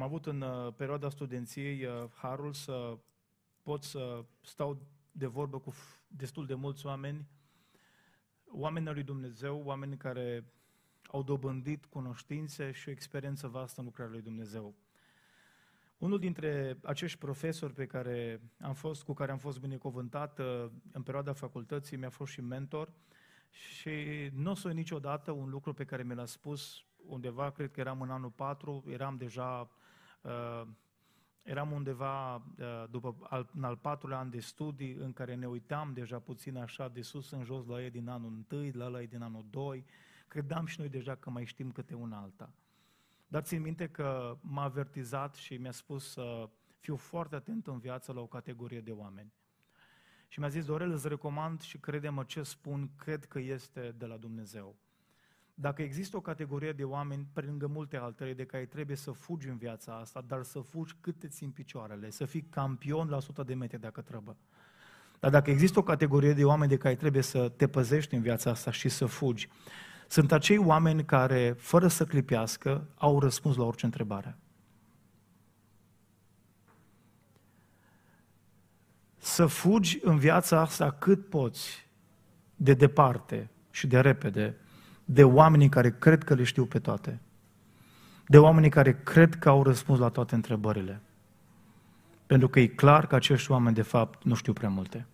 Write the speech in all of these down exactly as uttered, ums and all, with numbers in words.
avut în uh, perioada studenției uh, harul să pot să stau de vorbă cu destul de mulți oameni, oameni al lui Dumnezeu, oameni care au dobândit cunoștințe și o experiență vastă în lucrarea lui Dumnezeu. Unul dintre acești profesori pe care am fost, cu care am fost binecuvântat uh, în perioada facultății, mi-a fost și mentor și nu o să uit niciodată un lucru pe care mi l-a spus undeva, cred că eram în anul patru, eram deja, uh, eram undeva uh, după al, în al patrulea an de studii în care ne uitam deja puțin așa de sus în jos la ei din anul întâi, la ei din anul doi, credeam și noi deja că mai știm câte una alta. Dar țin minte că m-a avertizat și mi-a spus să fiu foarte atent în viață la o categorie de oameni. Și mi-a zis: Dorel, îți recomand și crede-mă ce spun, cred că este de la Dumnezeu. Dacă există o categorie de oameni, pe lângă multe altele, de care trebuie să fugi în viața asta, dar să fugi cât te țin picioarele, să fii campion la o sută de metri dacă trebuie. Dar dacă există o categorie de oameni de care trebuie să te păzești în viața asta și să fugi, sunt acei oameni care, fără să clipească, au răspuns la orice întrebare. Să fugi în viața asta cât poți, de departe și de repede, de oamenii care cred că le știu pe toate, de oamenii care cred că au răspuns la toate întrebările. Pentru că e clar că acești oameni, de fapt, nu știu prea multe.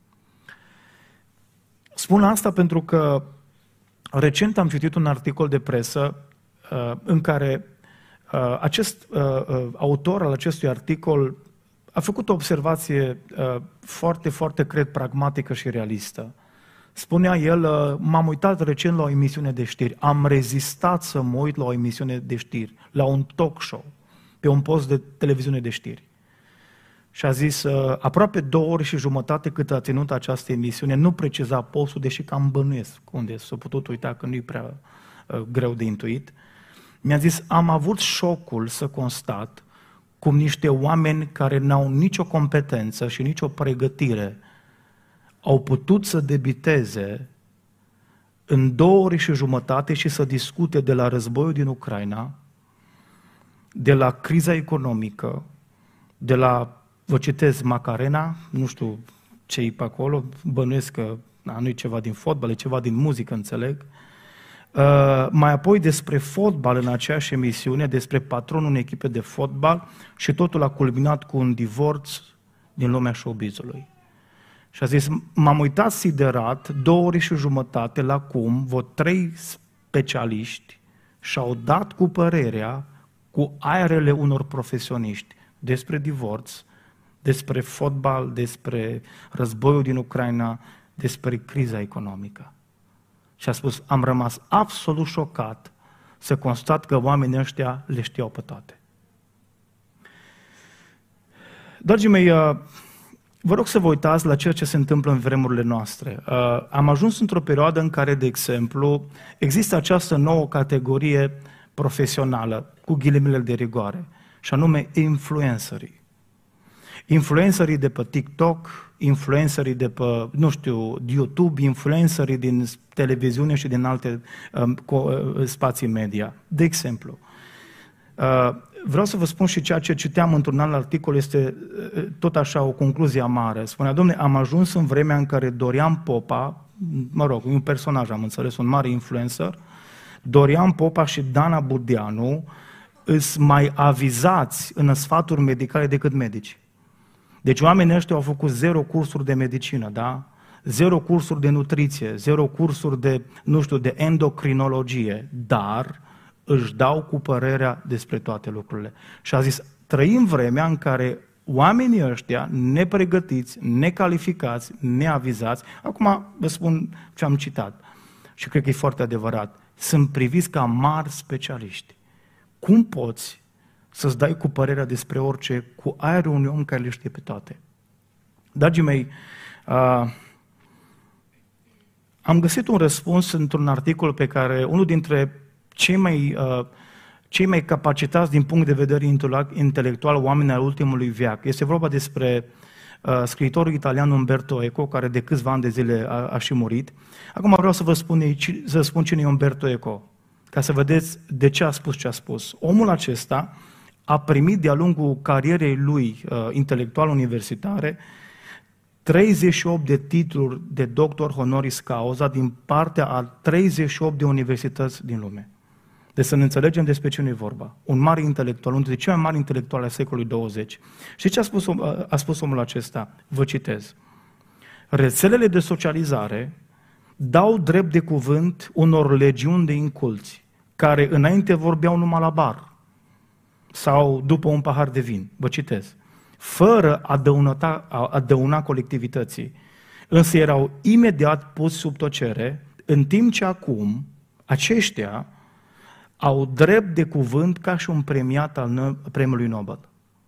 Spun asta pentru că recent am citit un articol de presă uh, în care uh, acest uh, uh, autor al acestui articol a făcut o observație uh, foarte, foarte, cred, pragmatică și realistă. Spunea el: uh, m-am uitat recent la o emisiune de știri, am rezistat să mă uit la o emisiune de știri, la un talk show, pe un post de televiziune de știri. Și a zis, uh, aproape două ori și jumătate cât a ținut această emisiune, nu preciza postul, deși cam bănuiesc unde s-a putut uita, că nu-i prea uh, greu de intuit. Mi-a zis: am avut șocul să constat cum niște oameni care n-au nicio competență și nicio pregătire au putut să debiteze în două ori și jumătate și să discute de la războiul din Ucraina, de la criza economică, de la, vă citez, Macarena, nu știu ce-i pe acolo, bănuiesc că nu e ceva din fotbal, e ceva din muzică, înțeleg. Uh, mai apoi despre fotbal în aceeași emisiune, despre patronul unei echipe de fotbal și totul a culminat cu un divorț din lumea showbizului. Și a zis: m-am uitat siderat două ori și jumătate la cum vreo trei specialiști și-au dat cu părerea, cu aerele unor profesioniști, despre divorț, despre fotbal, despre războiul din Ucraina, despre criza economică. Și a spus: am rămas absolut șocat să constat că oamenii ăștia le știau pe toate. Dragii mei, vă rog să vă uitați la ceea ce se întâmplă în vremurile noastre. Am ajuns într-o perioadă în care, de exemplu, există această nouă categorie profesională, cu ghilimele de rigoare, și anume influencerii. Influencerii de pe TikTok, influencerii de pe, nu știu, YouTube, influencerii din televiziune și din alte uh, spații media. De exemplu, uh, vreau să vă spun și ceea ce citeam într-un alt articol, este uh, tot așa o concluzie amară. Spunea: dom'le, am ajuns în vremea în care Dorian Popa, mă rog, un personaj, am înțeles, un mare influencer, Dorian Popa și Dana Budeanu îs mai avizați în sfaturi medicale decât medici. Deci oamenii ăștia au făcut zero cursuri de medicină, da? Zero cursuri de nutriție, zero cursuri de, nu știu, de endocrinologie, dar își dau cu părerea despre toate lucrurile. Și a zis: trăim vremea în care oamenii ăștia, nepregătiți, necalificați, neavizați, acum vă spun ce am citat și cred că e foarte adevărat, sunt priviți ca mari specialiști. Cum poți să-ți dai cu părerea despre orice, cu aerul unui om care le știe pe toate? Dragii mei, uh, am găsit un răspuns într-un articol pe care unul dintre cei mai, uh, cei mai capacitați din punct de vedere intelectual oameni al ultimului veac. Este vorba despre uh, scriitorul italian Umberto Eco, care de câțiva ani de zile a, a și murit. Acum vreau să vă spun, să spun cine e Umberto Eco, ca să vedeți de ce a spus ce a spus. Omul acesta a primit de-a lungul carierei lui uh, intelectual universitare treizeci și opt de titluri de doctor honoris causa din partea a treizeci și opt de universități din lume. Deci să ne înțelegem despre ce nu e vorba. Un mare intelectual, unul dintre cei mai mari intelectuali ai secolului douăzeci. Și ce a spus, a spus omul acesta? Vă citez. Rețelele de socializare dau drept de cuvânt unor legiuni de inculți, care înainte vorbeau numai la bar sau după un pahar de vin. Vă citez. Fără a dăuna, a dăuna colectivității, însă erau imediat puși sub tăcere, în timp ce acum aceștia au drept de cuvânt ca și un premiat al premiului Nobel.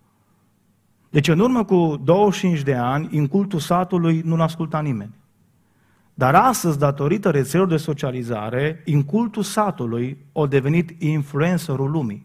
Deci în urmă cu douăzeci și cinci de ani, incultul satului nu-l asculta nimeni. Dar astăzi, datorită rețelelor de socializare, incultul satului a devenit influencerul lumii.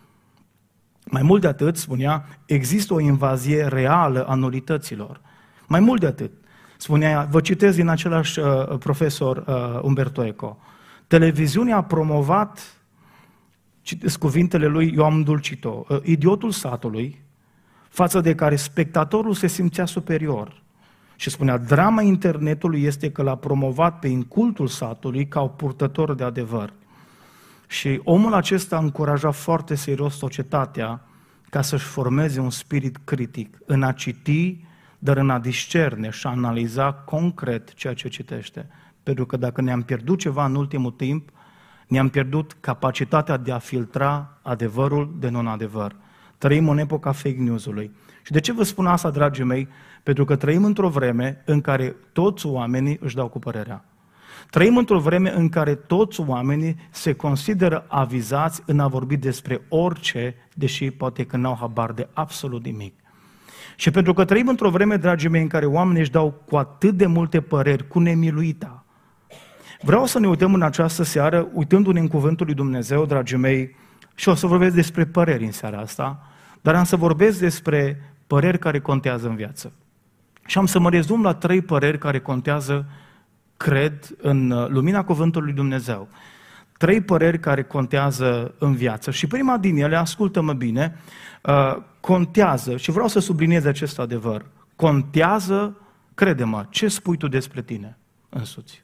Mai mult de atât, spunea, există o invazie reală a nulităților. Mai mult de atât, spunea, vă citesc din același uh, profesor uh, Umberto Eco, televiziunea a promovat, citesc cuvintele lui, eu am îndulcit-o, uh, idiotul satului, față de care spectatorul se simțea superior. Și spunea, drama internetului este că l-a promovat pe incultul satului ca o purtător de adevăr. Și omul acesta încuraja foarte serios societatea ca să-și formeze un spirit critic, în a citi, dar în a discerne și a analiza concret ceea ce citește. Pentru că dacă ne-am pierdut ceva în ultimul timp, ne-am pierdut capacitatea de a filtra adevărul de non-adevăr. Trăim în epoca fake news-ului. Și de ce vă spun asta, dragii mei? Pentru că trăim într-o vreme în care toți oamenii își dau cu părerea. Trăim într-o vreme în care toți oamenii se consideră avizați în a vorbi despre orice, deși poate că n-au habar de absolut nimic. Și pentru că trăim într-o vreme, dragii mei, în care oamenii își dau cu atât de multe păreri, cu nemiluita, vreau să ne uităm în această seară, uitându-ne în Cuvântul lui Dumnezeu, dragii mei, și o să vorbesc despre păreri în seara asta, dar am să vorbesc despre păreri care contează în viață. Și am să mă rezum la trei păreri care contează, cred, în lumina Cuvântului lui Dumnezeu. Trei păreri care contează în viață. Și prima din ele, ascultă-mă bine, contează, și vreau să subliniez acest adevăr, contează, crede-mă, ce spui tu despre tine însuți.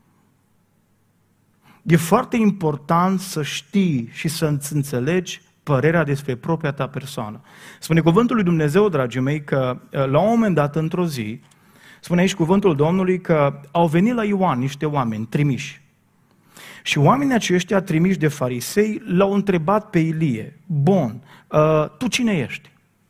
E foarte important să știi și să înțelegi părerea despre propria ta persoană. Spune Cuvântul lui Dumnezeu, dragii mei, că la un moment dat, într-o zi, spune aici Cuvântul Domnului că au venit la Ioan niște oameni trimiși. Și oamenii aceștia trimiși de farisei l-au întrebat pe Ilie, bun, uh, tu cine ești?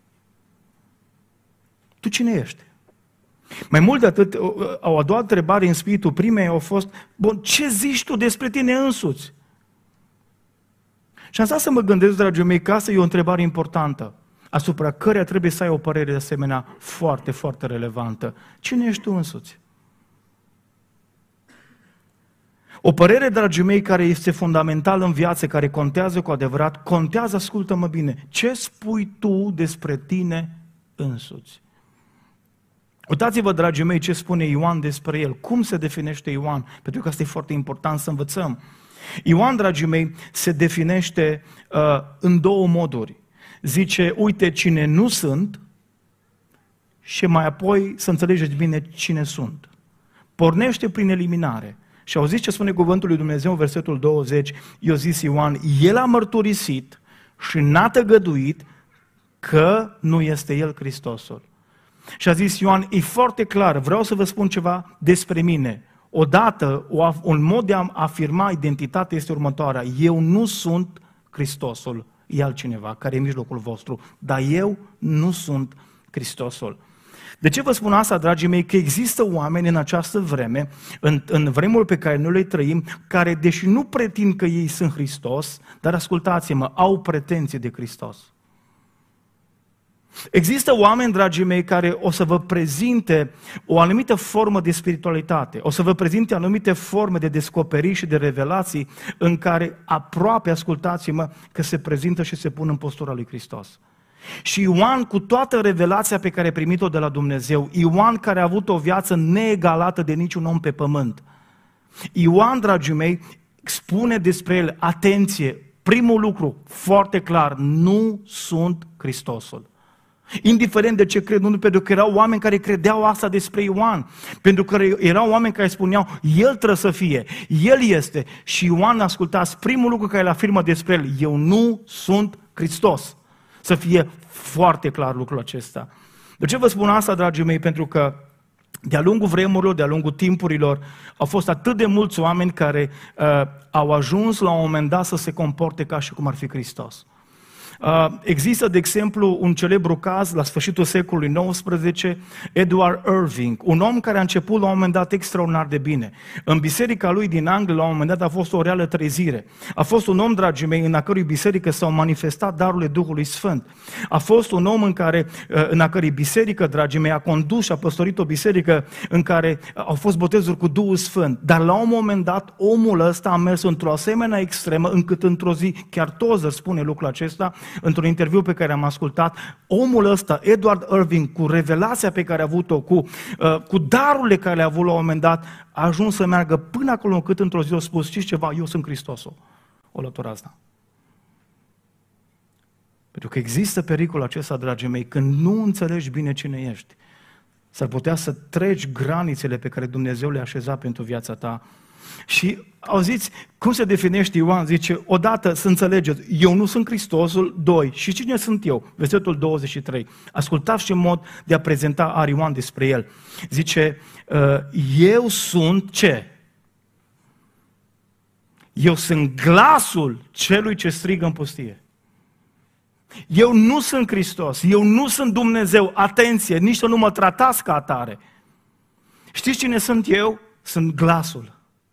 Tu cine ești? Mai mult de atât, o a doua întrebare în spiritul primei a fost, bun, ce zici tu despre tine însuți? Și am stat să mă gândesc, dragii mei, că asta e o întrebare importantă, asupra căreia trebuie să ai o părere de asemenea foarte, foarte relevantă. Cine ești tu însuți? O părere, dragii mei, care este fundamentală în viață, care contează cu adevărat, contează, ascultă-mă bine, ce spui tu despre tine însuți? Uitați-vă, dragii mei, ce spune Ioan despre el, cum se definește Ioan, pentru că asta e foarte important să învățăm. Ioan, dragii mei, se definește uh, în două moduri. Zice, uite cine nu sunt și mai apoi să înțelegeți bine cine sunt. Pornește prin eliminare. Și auziți ce spune Cuvântul lui Dumnezeu în versetul douăzeci, i-a zis Ioan, el a mărturisit și n-a tăgăduit că nu este el Hristosul. Și a zis Ioan, e foarte clar, vreau să vă spun ceva despre mine. Odată, un mod de a afirma identitatea este următoarea. Eu nu sunt Hristosul, e altcineva care e în mijlocul vostru, dar eu nu sunt Hristosul. De ce vă spun asta, dragii mei? Că există oameni în această vreme, în, în vremuri pe care noi le trăim, care, deși nu pretind că ei sunt Hristos, dar ascultați-mă, au pretenții de Hristos. Există oameni, dragii mei, care o să vă prezinte o anumită formă de spiritualitate, o să vă prezinte anumite forme de descoperiri și de revelații în care aproape, ascultați-mă, că se prezintă și se pun în postura lui Hristos. Și Ioan, cu toată revelația pe care a primit-o de la Dumnezeu, Ioan care a avut o viață neegalată de niciun om pe pământ, Ioan, dragii mei, spune despre el, atenție, Primul lucru, foarte clar, nu sunt Hristosul. Indiferent de ce cred, nu pentru că erau oameni care credeau asta despre Ioan, pentru că erau oameni care spuneau, el trebuie să fie, el este. Și Ioan, ascultați, primul lucru care îl afirmă despre el, eu nu sunt Hristos. Să fie foarte clar lucrul acesta. De ce vă spun asta, dragii mei? Pentru că de-a lungul vremurilor, de-a lungul timpurilor, au fost atât de mulți oameni care uh, au ajuns la un moment dat să se comporte ca și cum ar fi Hristos. Uh, există, de exemplu, un celebru caz la sfârșitul secolului nouăsprezece, Edward Irving, un om care a început la un moment dat extraordinar de bine. În biserica lui din Anglia, la un moment dat, a fost o reală trezire. A fost un om, dragii mei, în a cărui biserică s-au manifestat darurile Duhului Sfânt. A fost un om în, care, în a cărui biserică, dragii mei, a condus și a păstorit o biserică în care au fost botezuri cu Duhul Sfânt. Dar la un moment dat, omul ăsta a mers într-o asemenea extremă, încât într-o zi, chiar Tozer spune lucrul acesta, într-un interviu pe care am ascultat, omul ăsta, Edward Irving, cu revelația pe care a avut-o, cu, uh, cu darurile care le-a avut la un moment dat, a ajuns să meargă până acolo încât într-o zi a spus, știți ceva, eu sunt Hristosul. O lătura asta. Pentru că există pericolul acesta, dragii mei, când nu înțelegi bine cine ești. S-ar putea să treci granițele pe care Dumnezeu le-a așezat pentru viața ta. Și auziți, cum se definește Ioan? Zice, odată să înțelegeți, eu nu sunt Hristosul, doi, și cine sunt eu? Versetul douăzeci și trei. Ascultați ce mod de a prezenta are Ioan despre el. Zice, eu sunt ce? Eu sunt glasul celui ce strigă în pustie. Eu nu sunt Hristos, eu nu sunt Dumnezeu, atenție, nici să nu mă tratați ca atare. Știți cine sunt eu? Sunt glasul.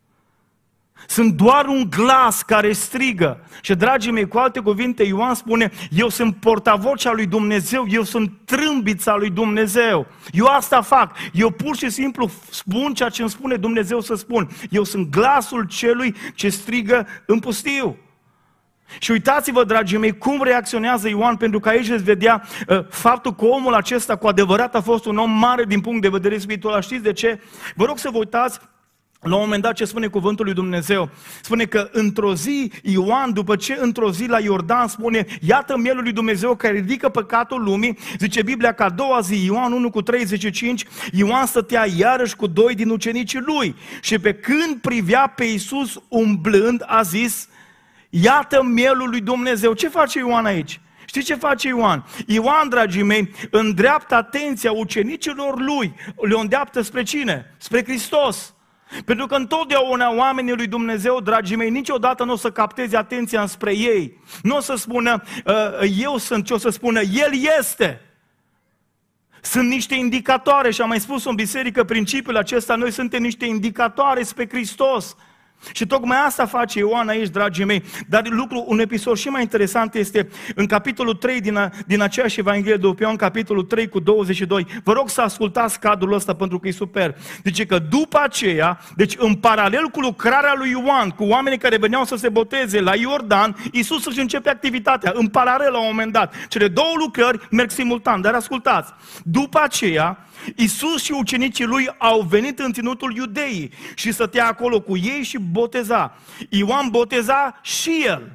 Sunt doar un glas care strigă. Și, dragii mei, cu alte cuvinte, Ioan spune, eu sunt portavocea lui Dumnezeu, eu sunt trâmbița lui Dumnezeu. Eu asta fac. Eu pur și simplu spun ceea ce îmi spune Dumnezeu să spun. Eu sunt glasul celui ce strigă în pustiu. Și uitați-vă, dragii mei, cum reacționează Ioan, pentru că aici veți vedea uh, faptul că omul acesta cu adevărat a fost un om mare din punct de vedere spiritual. Știți de ce? Vă rog să vă uitați la un moment dat ce spune cuvântul lui Dumnezeu. Spune că într-o zi, Ioan, după ce într-o zi la Iordan spune, iată mielul lui Dumnezeu care ridică păcatul lumii, zice Biblia că a doua zi, Ioan unu cu treizeci și cinci, Ioan stătea iarăși cu doi din ucenicii lui și pe când privea pe Iisus umblând, a zis, iată mielul lui Dumnezeu. Ce face Ioan aici? Știți ce face Ioan? Ioan, dragii mei, îndreaptă atenția ucenicilor lui, le îndreaptă spre cine? Spre Hristos. Pentru că întotdeauna oamenii lui Dumnezeu, dragii mei, niciodată nu o să capteze atenția înspre ei. Nu o să spună, eu sunt, ce o să spună, El este. Sunt niște indicatoare și am mai spus în biserică principiul acesta, noi suntem niște indicatoare spre Hristos. Și tocmai asta face Ioan aici, dragii mei. Dar lucru, un episod și mai interesant este în capitolul trei din, a, din aceeași Evanghelie după Ioan, capitolul trei cu douăzeci și doi. Vă rog să ascultați cadrul ăsta pentru că e super. Zice că după aceea, deci în paralel cu lucrarea lui Ioan, cu oamenii care veneau să se boteze la Iordan, Iisus își începe activitatea, în paralel la un moment dat. Cele două lucrări merg simultan, dar ascultați. După aceea, Iisus și ucenicii lui au venit în ținutul Iudeii și stătea acolo cu ei și boteza. Ioan boteza și el.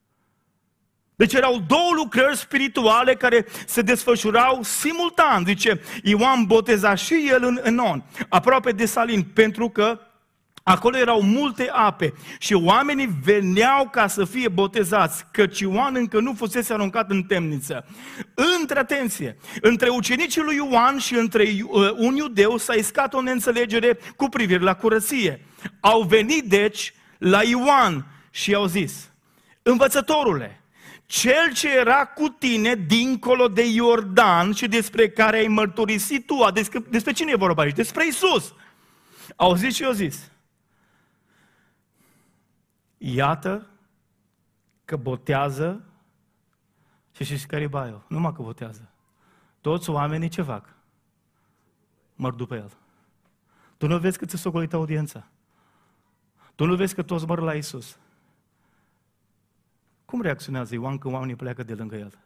Deci erau două lucrări spirituale care se desfășurau simultan. Zice, Ioan boteza și el în Enon, aproape de Salim, pentru că acolo erau multe ape și oamenii veneau ca să fie botezați, căci Ioan încă nu fusese aruncat în temniță. Între, atenție, între ucenicii lui Ioan și între un iudeu s-a iscat o neînțelegere cu privire la curăție. Au venit deci la Ioan și i-au zis, învățătorule, cel ce era cu tine dincolo de Iordan și despre care ai mărturisit tu, despre, despre cine e vorba aici? Despre Iisus. Au zis și i-au zis, iată că botează și știți care e baiul? Numai că botează. Toți oamenii ce fac? Măr după el. Tu nu vezi că ți-a socolit audiența? Tu nu vezi că toți măr la Iisus? Cum reacționează Ioan când oamenii pleacă de lângă el?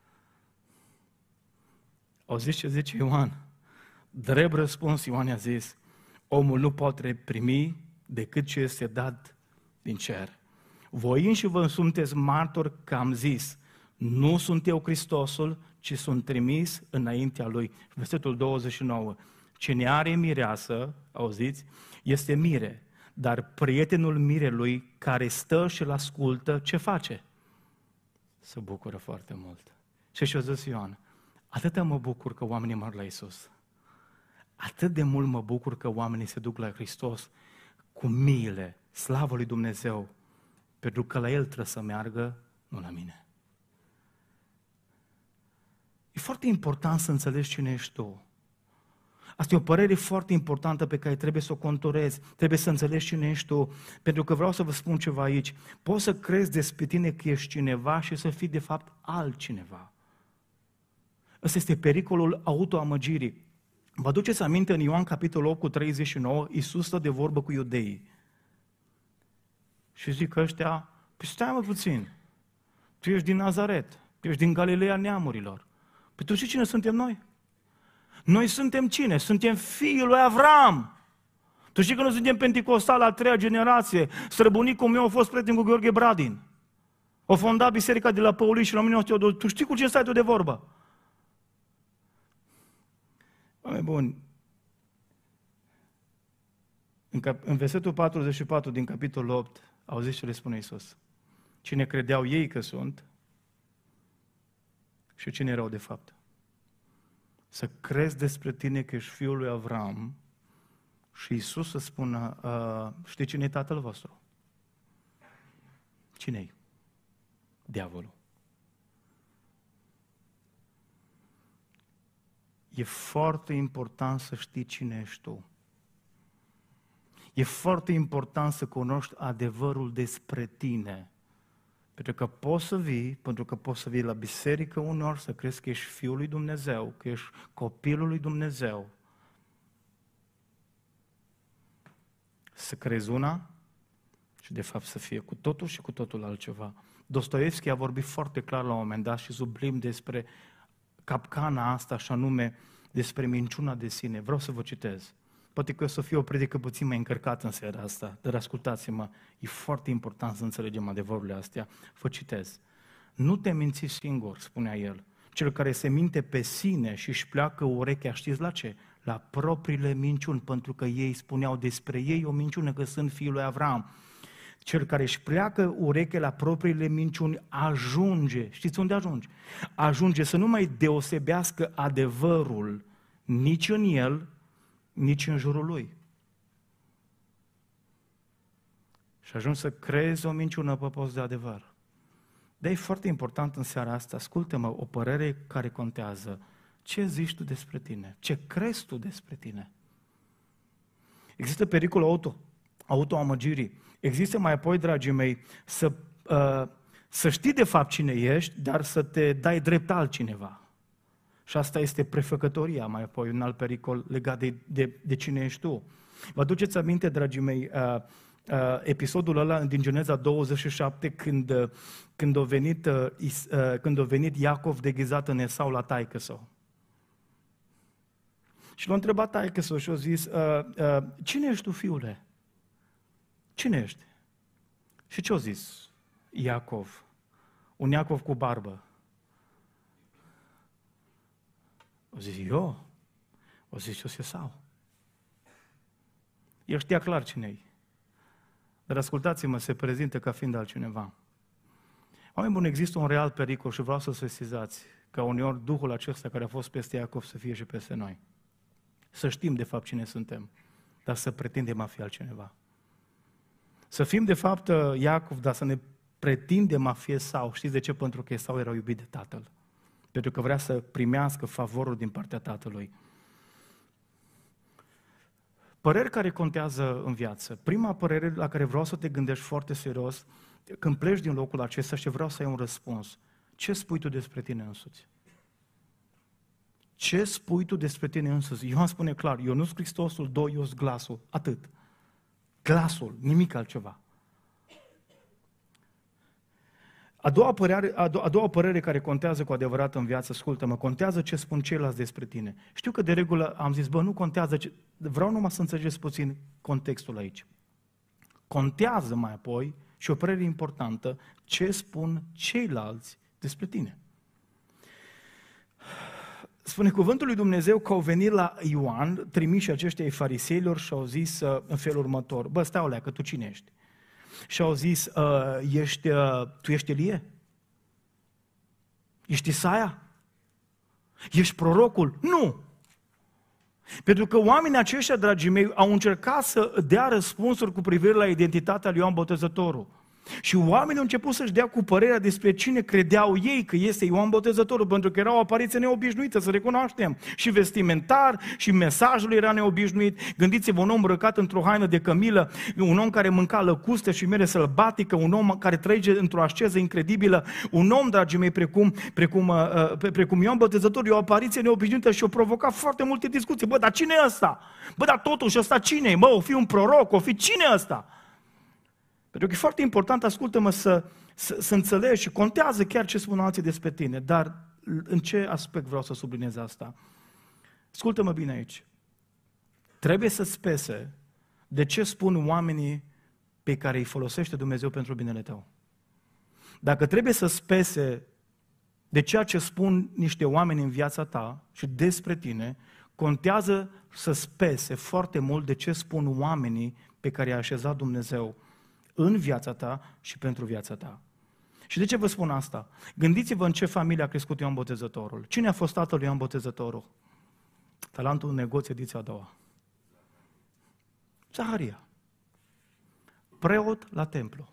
Au zis ce zice Ioan? Drept răspuns, Ioan a zis, omul nu poate primi decât ce este dat din cer. Voi înși vă sunteți martori că am zis, nu sunt eu Hristosul, ci sunt trimis înaintea Lui. Versetul douăzeci și nouă. Cine are mireasă, auziți, este mire, dar prietenul mirelui care stă și îl ascultă, ce face? Se bucură foarte mult. Și și-o zis Ioan, atât mă bucur că oamenii merg la Iisus. Atât de mult mă bucur că oamenii se duc la Hristos cu miile, slavă lui Dumnezeu, pentru că la El trebuie să meargă, nu la mine. E foarte important să înțelegi cine ești tu. Asta e o părere foarte importantă pe care trebuie să o conturezi, trebuie să înțelegi cine ești tu, pentru că vreau să vă spun ceva aici. Poți să crezi despre tine că ești cineva și să fii de fapt altcineva. Ăsta este pericolul autoamăgirii. Vă aduceți aminte în Ioan capitolul opt cu treizeci și nouă, Iisus stă de vorbă cu iudeii. Și zic ăștia, păi stai mă puțin, tu ești din Nazaret, tu ești din Galileea neamurilor. Păi tu știi cine suntem noi? Noi suntem cine? Suntem fiii lui Avram. Tu știi că noi suntem penticostali a treia generație. Străbunicul meu a fost prieten cu Gheorghe Bradin. O fondat biserica de la Păuliș și la mine. Tu știi cu ce stai tu de vorbă? Oameni buni, în, cap- în versetul patruzeci și patru din capitolul opt, auziți ce le spune Iisus? Cine credeau ei că sunt și cine erau de fapt. Să crezi despre tine că ești fiul lui Avram și Iisus să spună, uh, știi cine e tatăl vostru? Cine-i? Diavolul. E foarte important să știi cine ești tu. E foarte important să cunoști adevărul despre tine. Pentru că poți să vii, pentru că poți să vii la biserică uneori să crezi că ești fiul lui Dumnezeu, că ești copilul lui Dumnezeu. Să crezi una și de fapt să fie cu totul și cu totul altceva. Dostoevski a vorbit foarte clar la un moment dat și sublim despre capcana asta, și anume despre minciuna de sine. Vreau să vă citez. Poate că o să fie o predică puțin mai încărcată în seara asta, dar ascultați-mă, e foarte important să înțelegem adevărurile astea. Vă citez. Nu te minți singur, spunea el. Cel care se minte pe sine și își pleacă urechea, știți la ce? La propriile minciuni, pentru că ei spuneau despre ei o minciună că sunt fiul lui Avram. Cel care își pleacă urechea la propriile minciuni ajunge, știți unde ajunge? Ajunge să nu mai deosebească adevărul nici în el, nici în jurul lui. Și ajungi să creezi o minciună pe post de adevăr. Dar e foarte important în seara asta, ascultă-mă, o părere care contează. Ce zici tu despre tine? Ce crezi tu despre tine? Există pericolul auto, autoamăgirii. Există mai apoi, dragii mei, să, uh, să știi de fapt cine ești, dar să te dai drept altcineva. Și asta este prefăcătoria, mai apoi un alt pericol legat de, de, de cine ești tu. Vă aduceți aminte, dragii mei, uh, uh, episodul ăla din Geneza douăzeci și șapte, când, uh, când, a venit, uh, uh, când a venit Iacov deghizat în Esau la taică-său. Și l-a întrebat taică-său și a zis, uh, uh, cine ești tu, fiule? Cine ești? Și ce a zis Iacov? Un Iacov cu barbă. O zis, eu? O zis, eu Esau. El știa clar cine-i. Dar ascultați-mă, se prezintă ca fiind altcineva. Oameni buni, există un real pericol și vreau să sesizați ca uneori Duhul acesta care a fost peste Iacov să fie și peste noi. Să știm de fapt cine suntem, dar să pretindem a fi altcineva. Să fim de fapt Iacov, dar să ne pretindem a fi Esau. Știți de ce? Pentru că Esau era iubit de tatăl. Pentru că vrea să primească favorul din partea tatălui. Păreri care contează în viață. Prima părere la care vreau să te gândești foarte serios, când pleci din locul acesta și vreau să ai un răspuns. Ce spui tu despre tine însuți? Ce spui tu despre tine însuți? Ioan spune clar, eu nu sunt Hristosul, doi, eu sunt glasul. Atât. Glasul, nimic altceva. A doua, părere, a, do- a doua părere care contează cu adevărat în viață, ascultă-mă, contează ce spun ceilalți despre tine. Știu că de regulă am zis, bă, nu contează, ce... vreau numai să înțelegeți puțin contextul aici. Contează mai apoi și o părere importantă, ce spun ceilalți despre tine. Spune cuvântul lui Dumnezeu că au venit la Ioan, trimiși aceștia ai fariseilor și au zis uh, în felul următor, bă, stai olea, că tu cine ești? Și au zis, uh, ești, uh, tu ești Elie? Ești Isaia? Ești prorocul? Nu! Pentru că oamenii aceștia, dragii mei, au încercat să dea răspunsuri cu privire la identitatea lui Ioan Botezătorul. Și oamenii au început să-și dea cu părerea despre cine credeau ei că este Ioan Botezătorul, pentru că era o apariție neobișnuită, să recunoaștem. Și vestimentar, și mesajul era neobișnuit. Gândiți-vă, un om îmbrăcat într-o haină de cămilă, un om care mânca lăcuste și mere sălbatică, un om care trăie într-o asceză incredibilă, un om, dragii mei, precum, precum, uh, precum Ioan Botezătorul, e o apariție neobișnuită și o provoca foarte multe discuții. Bă, dar cine e ăsta? Bă, dar totuși ăsta cine e? Bă, o fi un proroc, o fi cine e ăsta? Pentru că e foarte important, ascultă-mă, să, să, să înțelegi și contează chiar ce spun alții despre tine, dar în ce aspect vreau să subliniez asta? Ascultă-mă bine aici. Trebuie să-ți pese de ce spun oamenii pe care îi folosește Dumnezeu pentru binele tău. Dacă trebuie să-ți pese de ceea ce spun niște oameni în viața ta și despre tine, contează să-ți pese foarte mult de ce spun oamenii pe care i-a așezat Dumnezeu în viața ta și pentru viața ta. Și de ce vă spun asta? Gândiți-vă în ce familie a crescut Ioan Botezătorul. Cine a fost tatăl lui Ioan Botezătorul? Talentul în negoț, ediția a doua. Zaharia. Preot la templu.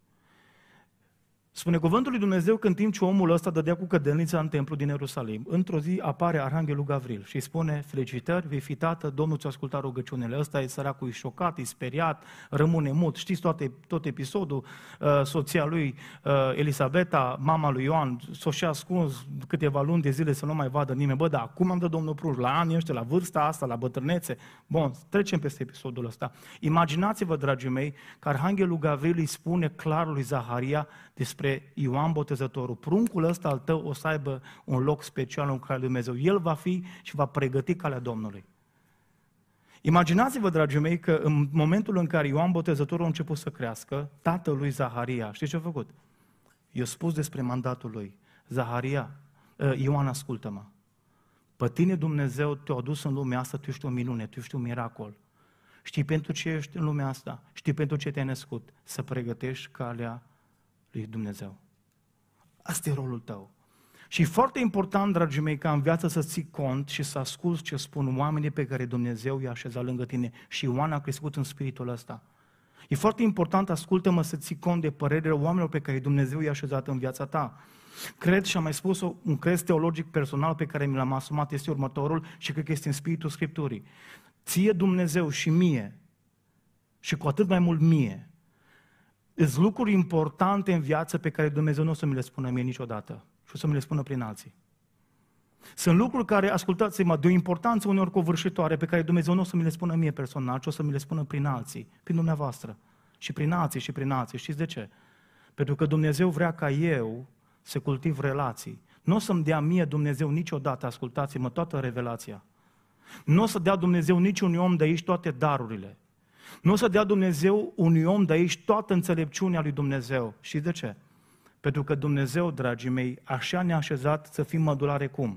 Spune cuvântul lui Dumnezeu că în timp ce omul ăsta dădea cu cădelnița în templu din Ierusalim, într-o zi apare Arhanghelul Gavril și îi spune, felicitări, vei fi tată, Domnul ți-a ascultat rugăciunile. Ăsta e săracul, e șocat, e speriat, rămâne mut. Știți toate, tot episodul, soția lui Elisabeta, mama lui Ioan, s-o și ascuns câteva luni de zile să nu mai vadă nimeni. Bă, da, cum am dat Domnul prunc? La anii ăștia, la vârsta asta, la bătrânețe? Bun, trecem peste episodul ăsta. Imaginați-vă, dragii mei, că Arhanghelul Gavril îi spune clar lui Zaharia despre Ioan Botezătorul. Pruncul ăsta al tău o să aibă un loc special în calea lui Dumnezeu. El va fi și va pregăti calea Domnului. Imaginați-vă, dragii mei, că în momentul în care Ioan Botezătorul a început să crească, tatăl lui Zaharia, știți ce a făcut? I-a spus despre mandatul lui. Zaharia, Ioan, ascultă-mă. Pe tine Dumnezeu te-a adus în lumea asta, tu ești o minune, tu ești un miracol. Știi pentru ce ești în lumea asta? Știi pentru ce te-ai născut? Să pregătești calea lui Dumnezeu. Asta e rolul tău. Și e foarte important, dragii mei, ca în viață să ții cont și să asculți ce spun oamenii pe care Dumnezeu i-a așezat lângă tine. Și Ioan a crescut în spiritul ăsta. E foarte important, ascultă-mă, să ții cont de părerile oamenilor pe care Dumnezeu i-a așezat în viața ta. Cred, și am mai spus un crez teologic personal pe care mi l-am asumat, este următorul și cred că este în spiritul Scripturii. Ție Dumnezeu și mie, și cu atât mai mult mie, sunt lucruri importante în viață pe care Dumnezeu nu o să mi le spună mie niciodată și o să mi le spună prin alții. Sunt lucruri care, ascultați-mă, de o importanță uneori covârșitoare pe care Dumnezeu nu o să mi le spună mie personal, ci o să mi le spună prin alții, prin dumneavoastră. Și prin alții și prin alții. Știți de ce? Pentru că Dumnezeu vrea ca eu să cultiv relații. Nu o să-mi dea mie Dumnezeu niciodată, ascultați-mă, toată revelația. Nu o să dea Dumnezeu niciunui om de aici toate darurile. Nu o să dea Dumnezeu unui om de aici toată înțelepciunea lui Dumnezeu. Și de ce? Pentru că Dumnezeu, dragii mei, așa ne-a așezat să fim mădulare cum?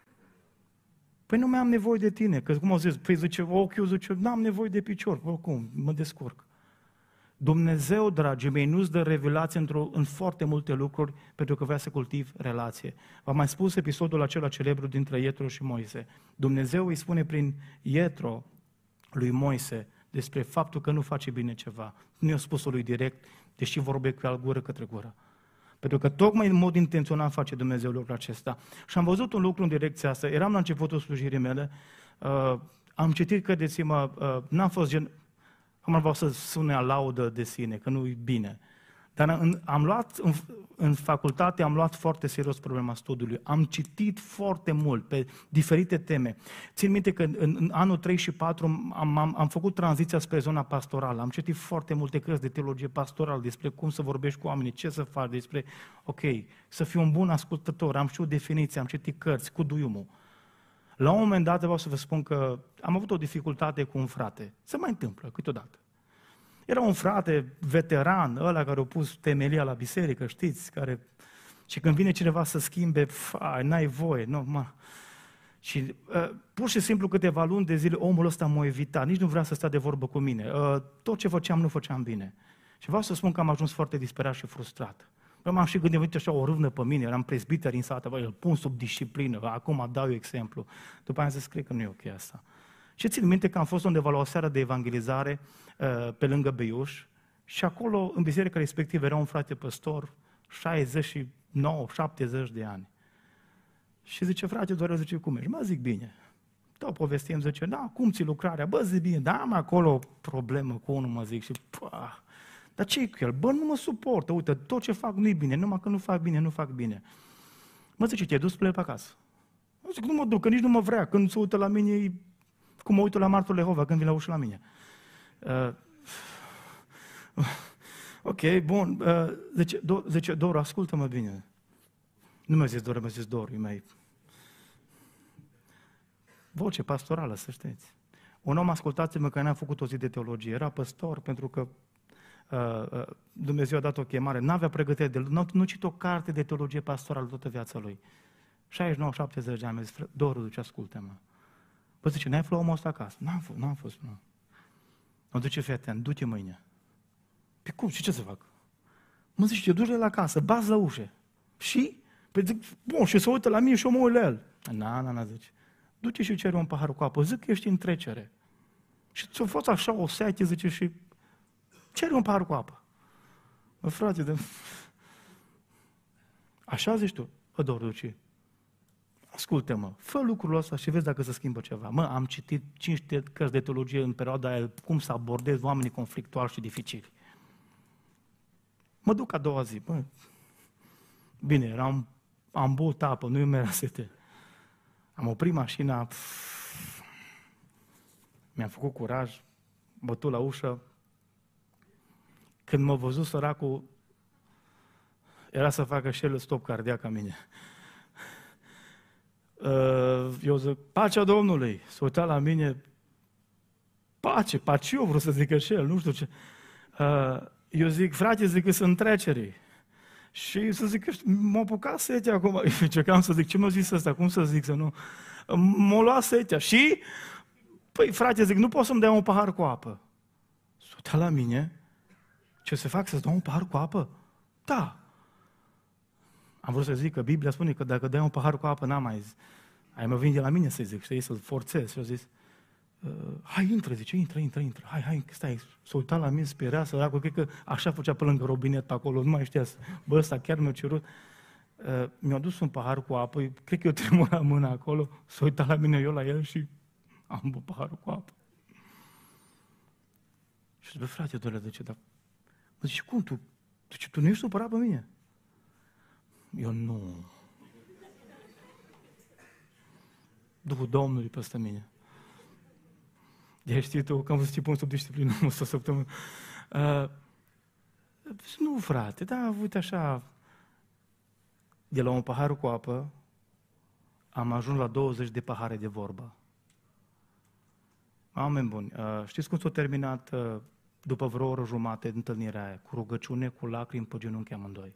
Păi nu mai am nevoie de tine, că cum au zis, păi zice, ochiul zice, n-am nevoie de picior, oricum, mă descurc. Dumnezeu, dragii mei, nu-ți dă revelație într-o, în foarte multe lucruri pentru că vrea să cultivi relație. V-am mai spus episodul acela celebru dintre Ietro și Moise. Dumnezeu îi spune prin Ietro lui Moise despre faptul că nu face bine ceva. Nu i-a spus-o lui direct, deși vorbe cu el gură către gură. Pentru că tocmai în mod intenționat face Dumnezeu lucrul acesta. Și am văzut un lucru în direcția asta. Eram la începutul slujirii mele, uh, am citit, credeți-mă, uh, n-am fost gen... Acum vreau să sune a laudă de sine, că nu e bine. Dar în, am luat, în, în facultate am luat foarte serios problema studiului. Am citit foarte mult pe diferite teme. Țin minte că în, în anul trei și patru am, am, am făcut tranziția spre zona pastorală. Am citit foarte multe cărți de teologie pastorală despre cum să vorbești cu oamenii, ce să faci, despre, ok, să fii un bun ascultător. Am știut definiții, am citit cărți cu duiumul. La un moment dat vreau să vă spun că am avut o dificultate cu un frate. Se mai întâmplă câteodată. Era un frate veteran, ăla care a pus temelia la biserică, știți, care... Și când vine cineva să schimbe, fai, n-ai voie, nu, mă. Și uh, pur și simplu câteva luni de zile omul ăsta m-a evitat, nici nu vrea să stea de vorbă cu mine. Uh, tot ce făceam, nu făceam bine. Și vreau să spun că am ajuns foarte disperat și frustrat. Bă, m-am și gândit, uite așa, o râvnă pe mine, eram prezbiter în sat, bă, îl pun sub disciplină, acum dau eu exemplu. După aia am zis, cred că nu e ok asta. Și țin minte că am fost undeva la o seară de evangelizare uh, pe lângă Beiuș și acolo, în biserica respectivă, era un frate păstor, șaizeci și nouă șaptezeci de ani. Și zice, frate, doar zice, cum ești? Mă, zic, bine. Tot povestim, zice, da, cum ți lucrarea? Bă, zic, bine, da, am acolo o problemă cu unul, mă zic, și pah, dar ce-i cu el? Bă, nu mă suportă, uite, tot ce fac nu-i bine, numai că nu fac bine, nu fac bine. Mă zice, te-ai dus plec pe acasă? Mă zic, nu mă duc, că nici nu mă vrea, când se uită la mine, e cum mă uită la martul Jehova, când vin la ușă la mine. Uh, ok, bun, uh, zice, do, zice, Doru, ascultă-mă bine. Nu mi-a zis Doru, mi-a zis Doru, e mai... Voce pastorală, să știți. Un om, ascultați-mă, că n-am făcut o zi de teologie, era păstor pentru că uh, uh, Dumnezeu a dat o chemare, n-avea pregătire, de, nu, nu cit o carte de teologie pastorală toată viața lui. șaizeci și nouă șaptezeci de ani, mi-a zis, Doru, zice, ascultă-mă. Păi zice, n-ai fost omul ăsta acasă? N-am fost, n-am fost, nu. Mă duce, fii atent, du-te mâine. Păi cum, și ce să fac? Mă zice, du-te la casă, bați la ușă. Și? Păi zic, bun, și se uită la mine și eu mă uit la el. Na, na, na, zice. Du-te și cere un pahar cu apă, zic că ești în trecere. Și ți-a fost așa o seache, zice, și cere un pahar cu apă. Mă, frate, de... Așa zici tu? Bă, Doru, duce. Ascultă-mă, fă lucrul ăsta și vezi dacă se schimbă ceva. Mă, am citit cinci cărți de teologie în perioada aia, cum să abordez oamenii conflictuali și dificili. Mă duc a doua zi, bă, bine, eram, am băut apă, nu-i mea sete. Am oprit mașina, pf, mi-am făcut curaj, bătut la ușă. Când m-a văzut săracul, era să facă și el stop cardiac ca mine. Eu zic, pacea Domnului, s-a uitat la mine, pace, pace, eu vreau să zică și el, nu știu ce. Eu zic, frate, zic că sunt trecerii. Și să zic, m-a apucat setea acum, încercam să zic, ce m-a zis ăsta, cum să zic să nu, m-a luat setea și, păi frate, zic, nu poți să-mi dai un pahar cu apă. S-a uitat la mine, ce să fac, să-ți dau un pahar cu apă? Da. Am vrut să zic că Biblia spune că dacă dai un pahar cu apă, n-am mai zis. Ai mă vine de la mine să zic, știi, să-l forțez. Și eu zis, uh, hai, intră, zice, intră, intră, intră, hai, hai, stai. S-a uitat la mine, sperea, săracul, cred că așa făcea pe lângă robinet pe acolo, nu mai știa, bă, ăsta chiar mi-a cerut. Uh, mi-a dus un pahar cu apă, cred că eu tremura mâna acolo, s-a uitat la mine, eu la el și am băut paharul cu apă. Și zice, bă, frate, doamne, zice, dar, mă zice, cum, tu, zice, tu nu ești supărat pe mine? Eu nu. Duhul Domnului peste mine. De știi tu că am văzut tipul sub disciplină o săptămână. Uh, nu, frate, da, uite așa, de la un pahar cu apă am ajuns la douăzeci de pahare de vorbă. Oameni buni, uh, știți cum s-a terminat uh, după vreo oră jumate de întâlnirea aia? Cu rugăciune, cu lacrimi pe genunchi amândoi.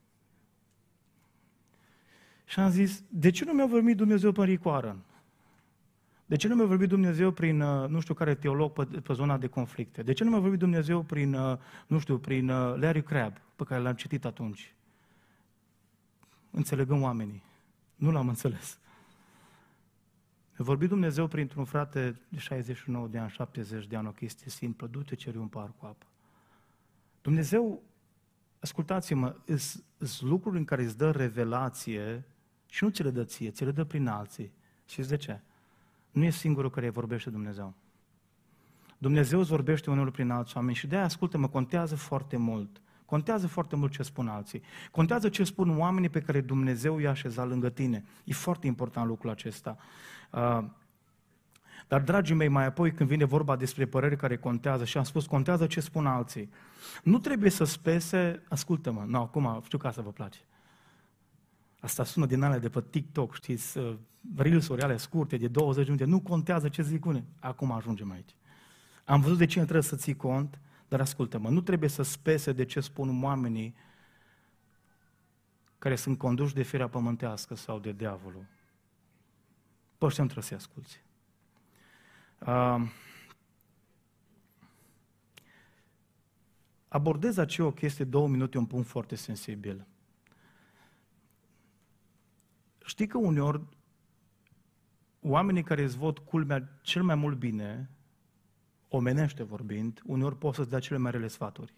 Și am zis, de ce nu mi-a vorbit Dumnezeu pe Rick Warren? De ce nu mi-a vorbit Dumnezeu prin, nu știu care teolog pe, pe zona de conflicte? De ce nu mi-a vorbit Dumnezeu prin, nu știu, prin Larry Crabb, pe care l-am citit atunci? Înțelegăm oamenii. Nu l-am înțeles. Mi-a vorbit Dumnezeu printr-un frate de șaizeci și nouă de ani, șaptezeci de ani, o chestie simplă, du-te, ceri un pahar cu apă. Dumnezeu, ascultați-mă, sunt lucruri în care îți dă revelație și nu ți le dă ție, ți le dă prin alții. Și de ce? Nu e singurul care vorbește Dumnezeu. Dumnezeu îți vorbește unul prin alți oameni și de-aia, ascultă-mă, contează foarte mult. Contează foarte mult ce spun alții. Contează ce spun oamenii pe care Dumnezeu i-a așezat lângă tine. E foarte important lucrul acesta. Uh, Dar, dragii mei, mai apoi când vine vorba despre păreri care contează, și am spus, contează ce spun alții. Nu trebuie să spese, ascultă-mă, nu, acum știu că asta vă place. Asta sună din alea de pe TikTok, știți, reels-uri alea scurte de douăzeci de minute, nu contează ce zic unii. Acum ajungem aici. Am văzut de cine trebuie să ții cont, Dar ascultă-mă, nu trebuie să spese de ce spun oamenii care sunt conduși de firea pământească sau de diavolul. Pe ăștia nu trebuie să-i asculți. Uh, abordez aici o chestie, două minute, un punct foarte sensibil. Știi că uneori oamenii care îți văd culmea cel mai mult bine, omenește vorbind, uneori pot să-ți dea cele mai rele sfaturi.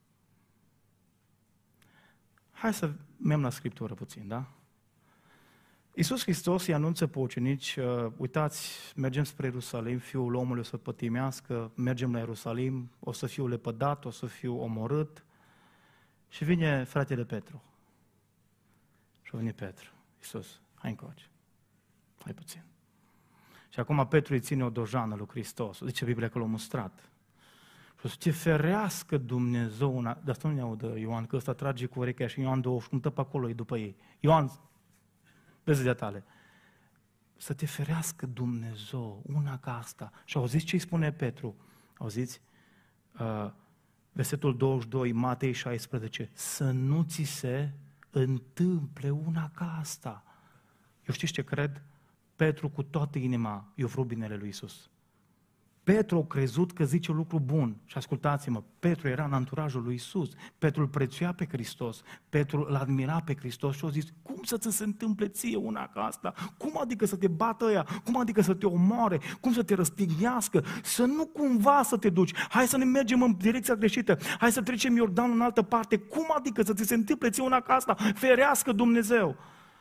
Hai să mergem la Scriptură puțin, da? Iisus Hristos îi anunță pe ucenici, uh, uitați, mergem spre Ierusalim, Fiul omului o să pătimească, mergem la Ierusalim, o să fiu lepădat, o să fiu omorât. Și vine fratele Petru. Și vine Petru. Iisus, hai încoace. Hai puțin. Și acum Petru îi ține o dojană lui Hristos. Zice Biblia că l-a mustrat. Și o să te ferească Dumnezeu. Una... Dar asta nu ne audă Ioan, că ăsta trage cu urechea și Ioan douăzeci, cum tă pe acolo, e după ei. Ioan, vezi de tale. Să te ferească Dumnezeu, una ca asta. Și auziți ce îi spune Petru? Auziți? Uh, versetul douăzeci și doi, Matei șaisprezece. Să nu ți se întâmple una ca asta. Eu știți ce cred? Petru cu toată inima i-a vrut binele lui Iisus. Petru a crezut că zice un lucru bun. Și ascultați-mă, Petru era în anturajul lui Iisus. Petru îl prețuia pe Hristos. Petru îl admira pe Hristos și a zis, cum să ți se întâmple ție una ca asta? Cum adică să te bată ăia? Cum adică să te omoare? Cum să te răstignească? Să nu cumva să te duci. Hai să ne mergem în direcția greșită. Hai să trecem Iordanul în altă parte. Cum adică să ți se întâmple ție una ca asta? Ferească Dumnezeu!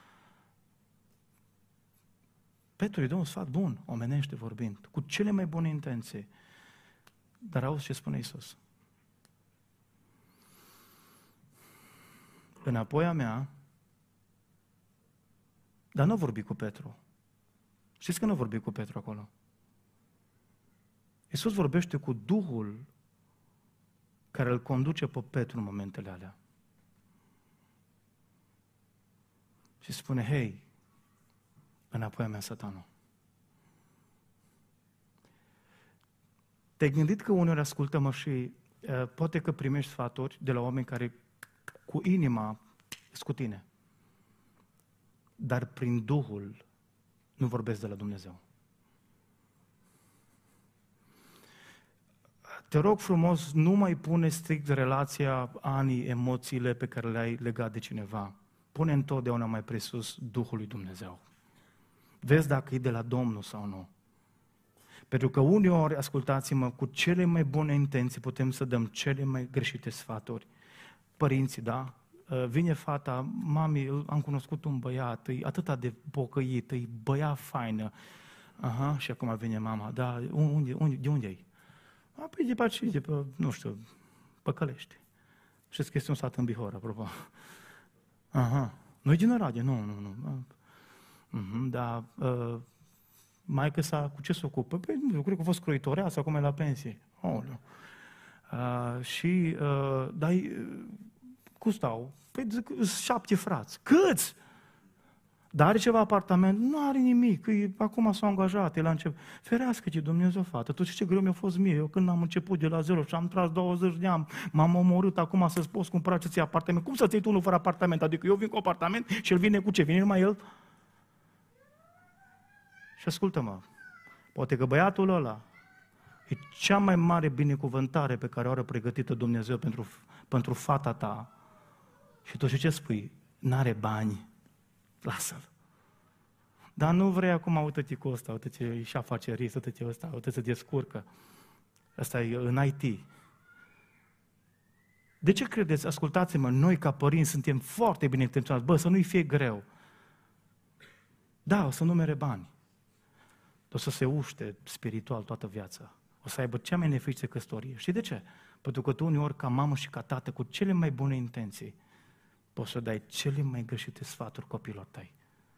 Petru îi dă un sfat bun, omenește vorbind, cu cele mai bune intenții. Dar auzi ce spune Iisus. Înapoi a mea, dar nu vorbi cu Petru. Știți că nu vorbi cu Petru acolo? Iisus vorbește cu Duhul care îl conduce pe Petru în momentele alea. Și spune, hei, înapoi a mea, Satanul. Te-ai gândit că uneori ascultă-mă și uh, poate că primești sfaturi de la oameni care cu inima sunt cu tine, dar prin Duhul nu vorbesc de la Dumnezeu. Te rog frumos, nu mai pune strict relația, anii, emoțiile pe care le-ai legat de cineva. Pune întotdeauna mai presus Duhul lui Dumnezeu. Vezi dacă e de la Domnul sau nu. Pentru că uneori, ascultați-mă, cu cele mai bune intenții putem să dăm cele mai greșite sfaturi. Părinții, da? Vine fata, mami, am cunoscut un băiat, e atâta de pocăit, e băiat faină. Aha, și acum vine mama, da, unde, unde, de unde e? Păi de pe aici, de pe, nu știu, pe Călești. Știți că este un sat în Bihor, apropo. Aha, nu-i din Oradea, nu, nu, nu. Uh-huh, dar uh, maică sa cu ce se ocupă? Păi nu, eu cred că a fost croitoreasă, acum e la pensie. Aoleu. Uh, și, uh, dar cum stau? Păi zic, șapte frați. Câți? Dar are ceva apartament? Nu are nimic, e, acum s-a angajat, e la început. Ferească-te Dumnezeu, fată, tu știi ce greu mi-a fost mie, eu când am început de la zero și am tras douăzeci de ani, m-am omorât acum să-ți poți cumpăra ce ți apartament. Cum să-ți iei tu unul fără apartament? Adică eu vin cu apartament și el vine cu ce? Vine numai el? Și ascultă-mă, poate că băiatul ăla e cea mai mare binecuvântare pe care o are pregătită Dumnezeu pentru, pentru fata ta. Și tu și ce spui? N-are bani, lasă-l. Dar nu vrei acum, uite-te cu ăsta, uite-te, e și afacerist, uite-te ăsta, uite-te să descurcă. Ăsta e în I T. De ce credeți, ascultați-mă, noi ca părinți suntem foarte bine intenționați, bă, să nu-i fie greu. Da, o să numere bani. O să se uște spiritual toată viața. O să aibă cea mai nefericită căsătorie. Știi de ce? Pentru că tu uneori, ca mamă și ca tată, cu cele mai bune intenții, poți să dai cele mai greșite sfaturi copilor tăi.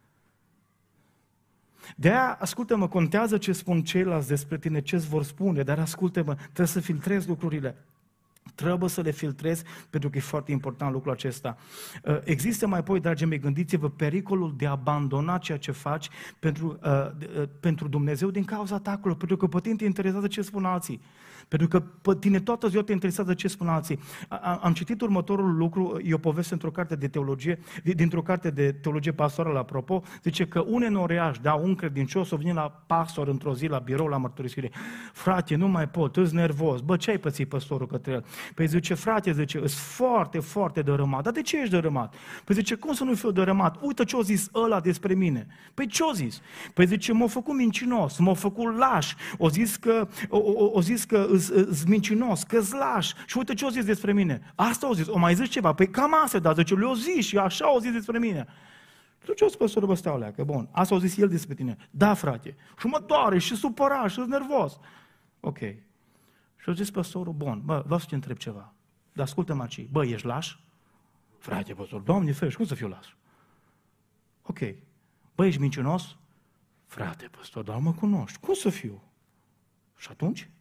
De-aia, ascultă-mă, contează ce spun ceilalți despre tine, ce-ți vor spune, dar ascultă-mă, trebuie să filtrezi lucrurile. Trebuie să le filtrezi, pentru că e foarte important lucrul acesta. Există mai apoi, dragii mei, gândiți-vă, pericolul de a abandona ceea ce faci pentru, uh, pentru Dumnezeu din cauza atacului, pentru că pe tine te interesează ce spun alții. Pentru că pe tine toată ziua te interesează ce spun alții. Am citit următorul lucru, e o poveste într-o carte de teologie, dintr-o carte de teologie pastorală, apropo, zice că un enoriaș, da, un credincios, o vine la pastor într-o zi la birou, la mărturisire. Frate, nu mai pot, îs nervos. Bă, ce ai pățit păstorul către el? Păi zice, frate, zice, îs foarte, foarte dărâmat. Dar de ce ești dărâmat? Păi zice, cum să nu fiu dărâmat? Uite ce-o zis ăla despre mine. Păi ce-o zis? Păi zice, m-a făcut mincinos, m-a făcut laș, o zis că, o, o, o zis că îs mincinos, că-s laș. Și uite ce-o zis despre mine. Asta o zis, o mai zis ceva. Păi cam asta, dar zice, le-o zis și așa o zis despre mine. Tu ce-o zis păstorul, bă, stea o leacă? Bun, asta o zis el despre tine. Da, frate. Și mă doare și supăra și nervos. Ok. Și o zis păstorul, bun, bă, vreau să te întreb ceva. Dar ascultă-mă aici. Bă, ești laș? Frate, păstor, Doamne ferește, cum să fiu laș? Ok. Bă, ești mincinos? Frate, păstor, dar mă cunoști. Cum să fiu? Și atunci?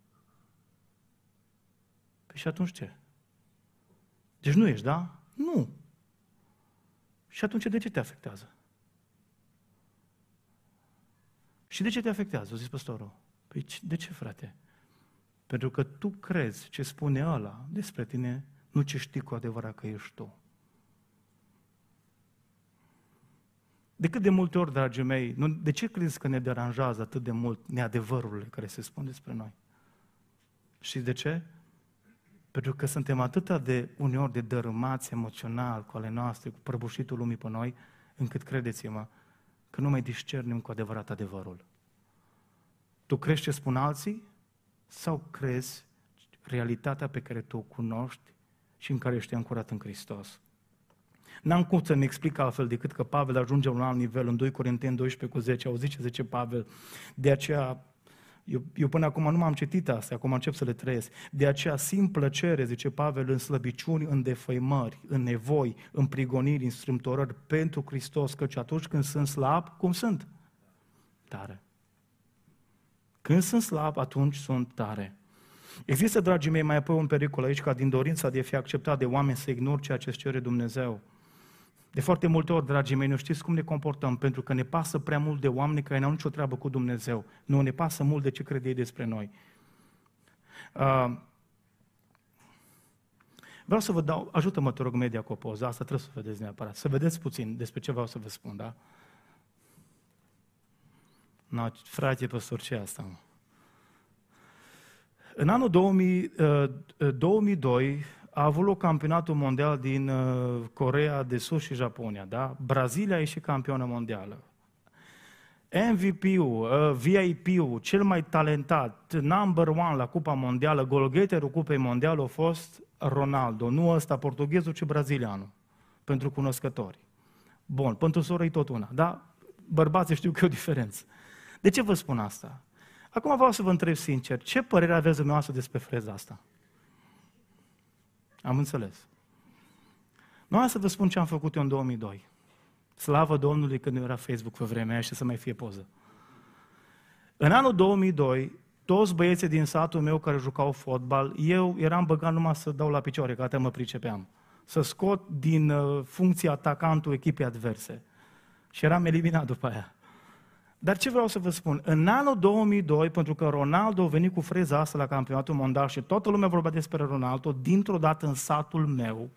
Păi și atunci ce? Deci nu ești, da? Nu. Și atunci de ce te afectează? Și de ce te afectează? A zis păstorul. Păi de ce, frate? Pentru că tu crezi ce spune ăla despre tine, nu ce știi cu adevărat că ești tu. De cât de multe ori, dragii mei, nu, de ce crezi că ne deranjează atât de mult neadevărurile care se spun despre noi? Și de ce? Pentru că suntem atât de uneori de dărâmați emoțional cu ale noastre, cu prăbușitul lumii pe noi, încât, credeți-mă, că nu mai discernim cu adevărat adevărul. Tu crezi ce spun alții sau crezi realitatea pe care tu o cunoști și în care ești ancorat în Hristos? N-am cum să-mi explic altfel decât că Pavel ajunge la un alt nivel în doi Corinteni doisprezece cu zece, auziți ce zice Pavel, de aceea, eu, eu până acum nu m-am citit asta, acum încep să le trăiesc, de aceea simt plăcere, zice Pavel, în slăbiciuni, în defăimări, în nevoi, în prigoniri, în strâmtorări pentru Hristos, căci atunci când sunt slab, cum sunt? Tare. Când sunt slab, atunci sunt tare. Există, dragii mei, mai apoi un pericol aici, ca din dorința de a fi acceptat de oameni să ignori ceea ce îți cere Dumnezeu. De foarte multe ori, dragii mei, nu știți cum ne comportăm, pentru că ne pasă prea mult de oameni care n-au nicio treabă cu Dumnezeu. Nu, ne pasă mult de ce crede ei despre noi. Uh, vreau să vă dau, ajută-mă, te rog, media cu o poză, asta trebuie să vedeți neapărat, să vedeți puțin despre ce vreau să vă spun, da? No, frate, păstor, ce e asta, mă? În anul două mii, două mii doi a avut loc campionatul mondial din Coreea de Sud și Japonia, da? Brazilia a ieșit campionă mondială. M V P-ul, V I P-ul, cel mai talentat, number one la Cupa Mondială, goalgetterul Cupei Mondiale a fost Ronaldo, nu ăsta portughezul, ci brazilianul, pentru cunoscători. Bun, pentru soră e tot una, da? Bărbații știu că e o diferență. De ce vă spun asta? Acum vreau să vă întreb sincer, ce părere aveți dumneavoastră despre freza asta? Am înțeles. Nu să vă spun ce am făcut eu în două mii doi. Slavă Domnului că nu era Facebook pe vremea aia și să mai fie poză. În anul două mii doi, toți băieții din satul meu care jucau fotbal, eu eram băgat numai să dau la picioare, că atât mă pricepeam. Să scot din uh, funcția atacantul echipei adverse. Și eram eliminat după aia. Dar ce vreau să vă spun? În anul două mii doi, pentru că Ronaldo a venit cu freza asta la campionatul mondial și toată lumea vorbea despre Ronaldo, dintr-o dată în satul meu,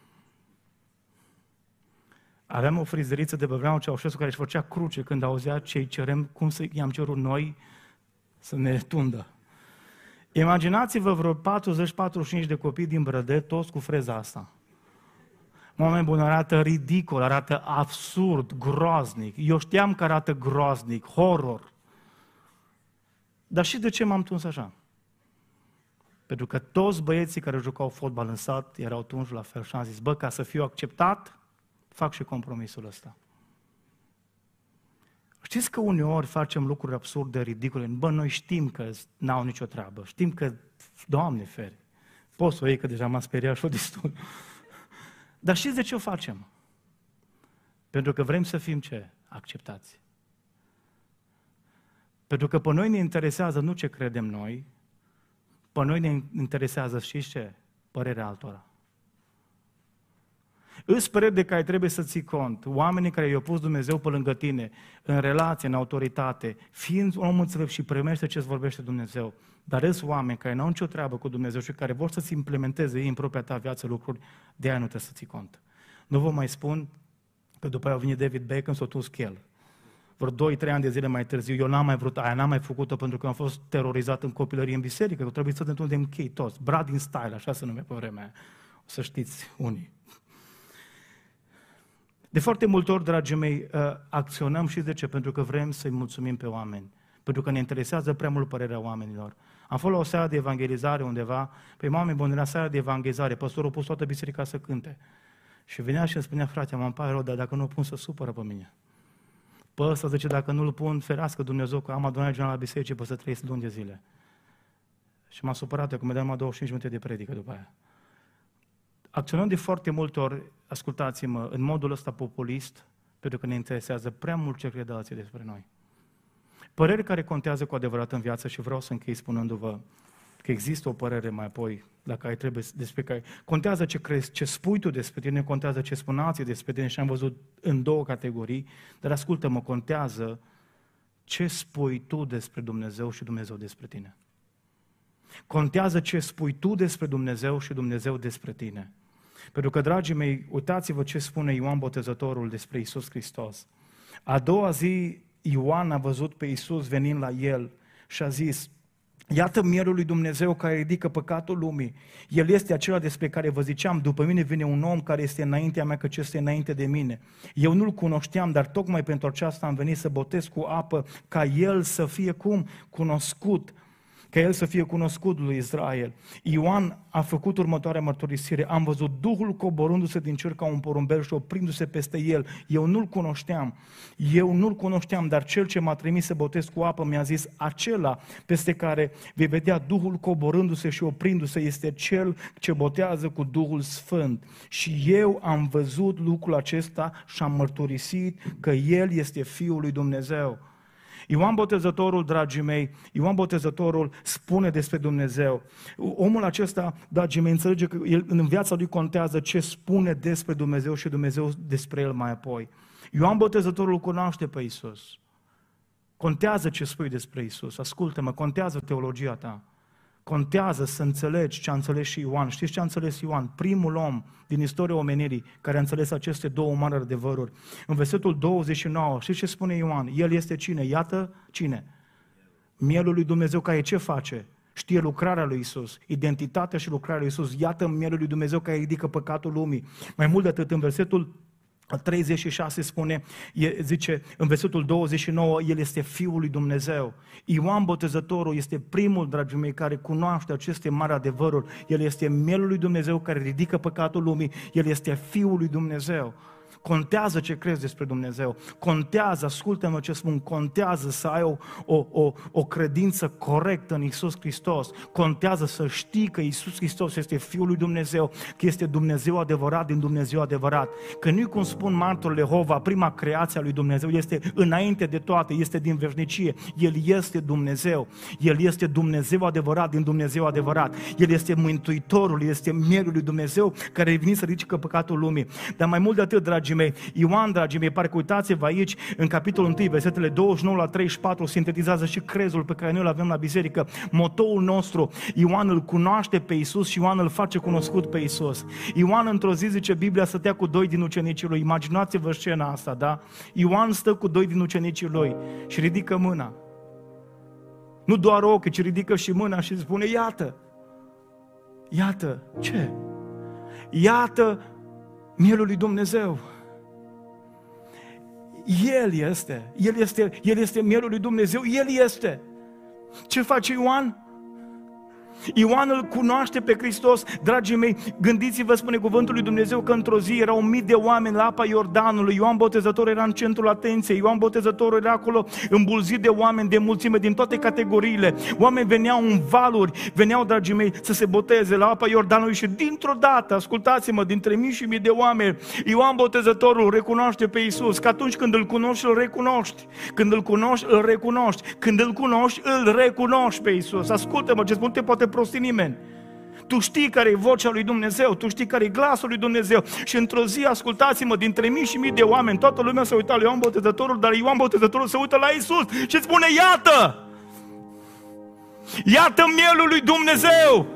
aveam o frizeriță de pe vremea Ceaușescu care își făcea cruce când auzea ce-i cerem, cum să i-am cerut noi să ne tundă. Imaginați-vă vreo patruzeci patruzeci și cinci de copii din Brădet, toți cu freza asta. Oameni buni, arată ridicol, arată absurd, groaznic. Eu știam că arată groaznic, horror. Dar și de ce m-am tuns așa? Pentru că toți băieții care jucau fotbal în sat erau tunși la fel și am zis, bă, ca să fiu acceptat, fac și compromisul ăsta. Știți că uneori facem lucruri absurde, ridicole? Bă, noi știm că n-au nicio treabă, știm că, Doamne feri, poți să o iei că deja m-a speriat și-o destul. Dar știți de ce o facem? Pentru că vrem să fim ce? Acceptați. Pentru că pe noi ne interesează nu ce credem noi, pe noi ne interesează, știți ce? Părerea altora. Îți păreri de care trebuie să ții cont. Oamenii care i-au pus Dumnezeu pe lângă tine, în relație, în autoritate, fiind om înțelept și primește ce-ți vorbește Dumnezeu. Dar îți oameni care n-au nicio treabă cu Dumnezeu și care vor să-ți implementeze ei în propria ta viață lucruri, de aia nu trebuie să ții cont. Nu vă mai spun că după aia a venit David Beckham, s-a dus el. Vreo doi trei ani de zile mai târziu, eu n-am mai vrut aia, n-am mai făcut-o pentru că am fost terorizat în copilărie în biserică, că trebuie să ne întâlnim de închei toți. Bradin style, așa se numea pe vremea aia. O să știți unii. De foarte multe ori, dragii mei, acționăm și de ce? Pentru că vrem să-i mulțumim pe oameni. Pentru că ne interesează prea mult părerea oamenilor. Am fost la o seară de evangelizare undeva, pe oameni buni, la seara de evangelizare, păstorul a pus toată biserica să cânte. Și venea și îmi spunea, frate, mă pare rău, dar dacă nu o pun să supără pe mine. Pe ăsta zice, dacă nu-l pun, ferească Dumnezeu, că am adunat general la biserică pe să trăiesc luni de zile. Și m-a supărat, că mi-a dat douăzeci și cinci minute de predică după aia. Acționăm de foarte multe ori, ascultați-mă, în modul ăsta populist, pentru că ne interesează prea mult ce cred alții despre noi. Păreri care contează cu adevărat în viață și vreau să închei spunându-vă că există o părere mai apoi la care trebuie, despre care contează ce crezi, ce spui tu despre tine, contează ce spun alții despre tine și am văzut în două categorii, dar ascultă-mă, contează ce spui tu despre Dumnezeu și Dumnezeu despre tine. Contează ce spui tu despre Dumnezeu și Dumnezeu despre tine. Pentru că, dragii mei, uitați-vă ce spune Ioan Botezătorul despre Iisus Hristos. A doua zi, Ioan a văzut pe Iisus venind la el și a zis, iată mielul lui Dumnezeu care ridică păcatul lumii. El este acela despre care vă ziceam, după mine vine un om care este înaintea mea, căci este înainte de mine. Eu nu-l cunoșteam, dar tocmai pentru aceasta am venit să botez cu apă, ca el să fie cum? Cunoscut. Ca el să fie cunoscut lui Israel. Ioan a făcut următoarea mărturisire. Am văzut Duhul coborându-se din cer ca un porumbel și oprindu-se peste el. Eu nu-l cunoșteam. Eu nu-l cunoșteam, dar cel ce m-a trimis să botez cu apă mi-a zis, acela peste care vei vedea Duhul coborându-se și oprindu-se este cel ce botează cu Duhul Sfânt. Și eu am văzut lucrul acesta și am mărturisit că el este Fiul lui Dumnezeu. Ioan Botezătorul, dragii mei, Ioan Botezătorul spune despre Dumnezeu. Omul acesta, dragii mei, înțelege că el, în viața lui contează ce spune despre Dumnezeu și Dumnezeu despre el mai apoi. Ioan Botezătorul cunoaște pe Iisus. Contează ce spui despre Iisus. Ascultă-mă, contează teologia ta. Contează să înțelegi ce a înțeles și Ioan. Știți ce a înțeles Ioan? Primul om din istoria omenirii care a înțeles aceste două mari adevăruri. În versetul douăzeci și nouă, știți ce spune Ioan? El este cine? Iată cine? Mielul lui Dumnezeu care ce face? Știe lucrarea lui Iisus, identitatea și lucrarea lui Iisus. Iată mielul lui Dumnezeu care ridică păcatul lumii. Mai mult de atât, în versetul treizeci și șase spune, zice, în versetul douăzeci și nouă, el este Fiul lui Dumnezeu. Ioan Botezătorul este primul, dragii mei, care cunoaște aceste mari adevăruri. El este mielul lui Dumnezeu care ridică păcatul lumii. El este Fiul lui Dumnezeu. Contează ce crezi despre Dumnezeu. Contează, ascultă-mă ce spun, contează să ai o, o, o, o credință corectă în Iisus Hristos. Contează să știi că Iisus Hristos este Fiul lui Dumnezeu, că este Dumnezeu adevărat din Dumnezeu adevărat. Că nu-i cum spun martorul Jehova, prima creație a lui Dumnezeu, este înainte de toate, este din veșnicie. El este Dumnezeu. El este Dumnezeu adevărat din Dumnezeu adevărat. El este Mântuitorul, este Mielul lui Dumnezeu care a venit să ridică păcatul lumii. Dar mai mult de atât, dragii mei, Ioan, dragii mei, parcă uitați-vă aici, în capitolul unu, versetele douăzeci și nouă la treizeci și patru, sintetizează și crezul pe care noi îl avem la biserică. Motoul nostru, Ioan îl cunoaște pe Iisus și Ioan îl face cunoscut pe Iisus. Ioan într-o zi, zice Biblia, stătea cu doi din ucenicii lui. Imaginați-vă scena asta, da? Ioan stă cu doi din ucenicii lui și ridică mâna. Nu doar ochii, ci ridică și mâna și spune, iată, iată, ce? Iată mielul lui Dumnezeu. El este, El este, El este mielul lui Dumnezeu, El este. Ce face Ioan? Ioan îl cunoaște pe Hristos. Dragii mei, gândiți-vă, spune cuvântul lui Dumnezeu, că într-o zi erau mii de oameni la apa Iordanului. Ioan Botezătorul era în centrul atenției. Ioan Botezătorul era acolo îmbulzit de oameni, de mulțime, din toate categoriile. Oameni veneau în valuri, veneau, dragii mei, să se boteze la apa Iordanului și dintr-o dată, ascultați-mă, dintre mii și mii de oameni, Ioan Botezătorul recunoaște pe Iisus, că atunci când îl cunoști, îl recunoști. Când îl cunoști, îl recunoști. Când îl cunoști, îl recunoști pe Iisus. Ascultă-mă, ce spun, te poate prosti nimeni. Tu știi care e vocea lui Dumnezeu, tu știi care e glasul lui Dumnezeu. Și într-o zi, ascultați-mă, dintre mii și mii de oameni, toată lumea se uita la Ioan Botezătorul, dar Ioan Botezătorul se uită la Iisus și spune, iată! Iată mielul lui Dumnezeu!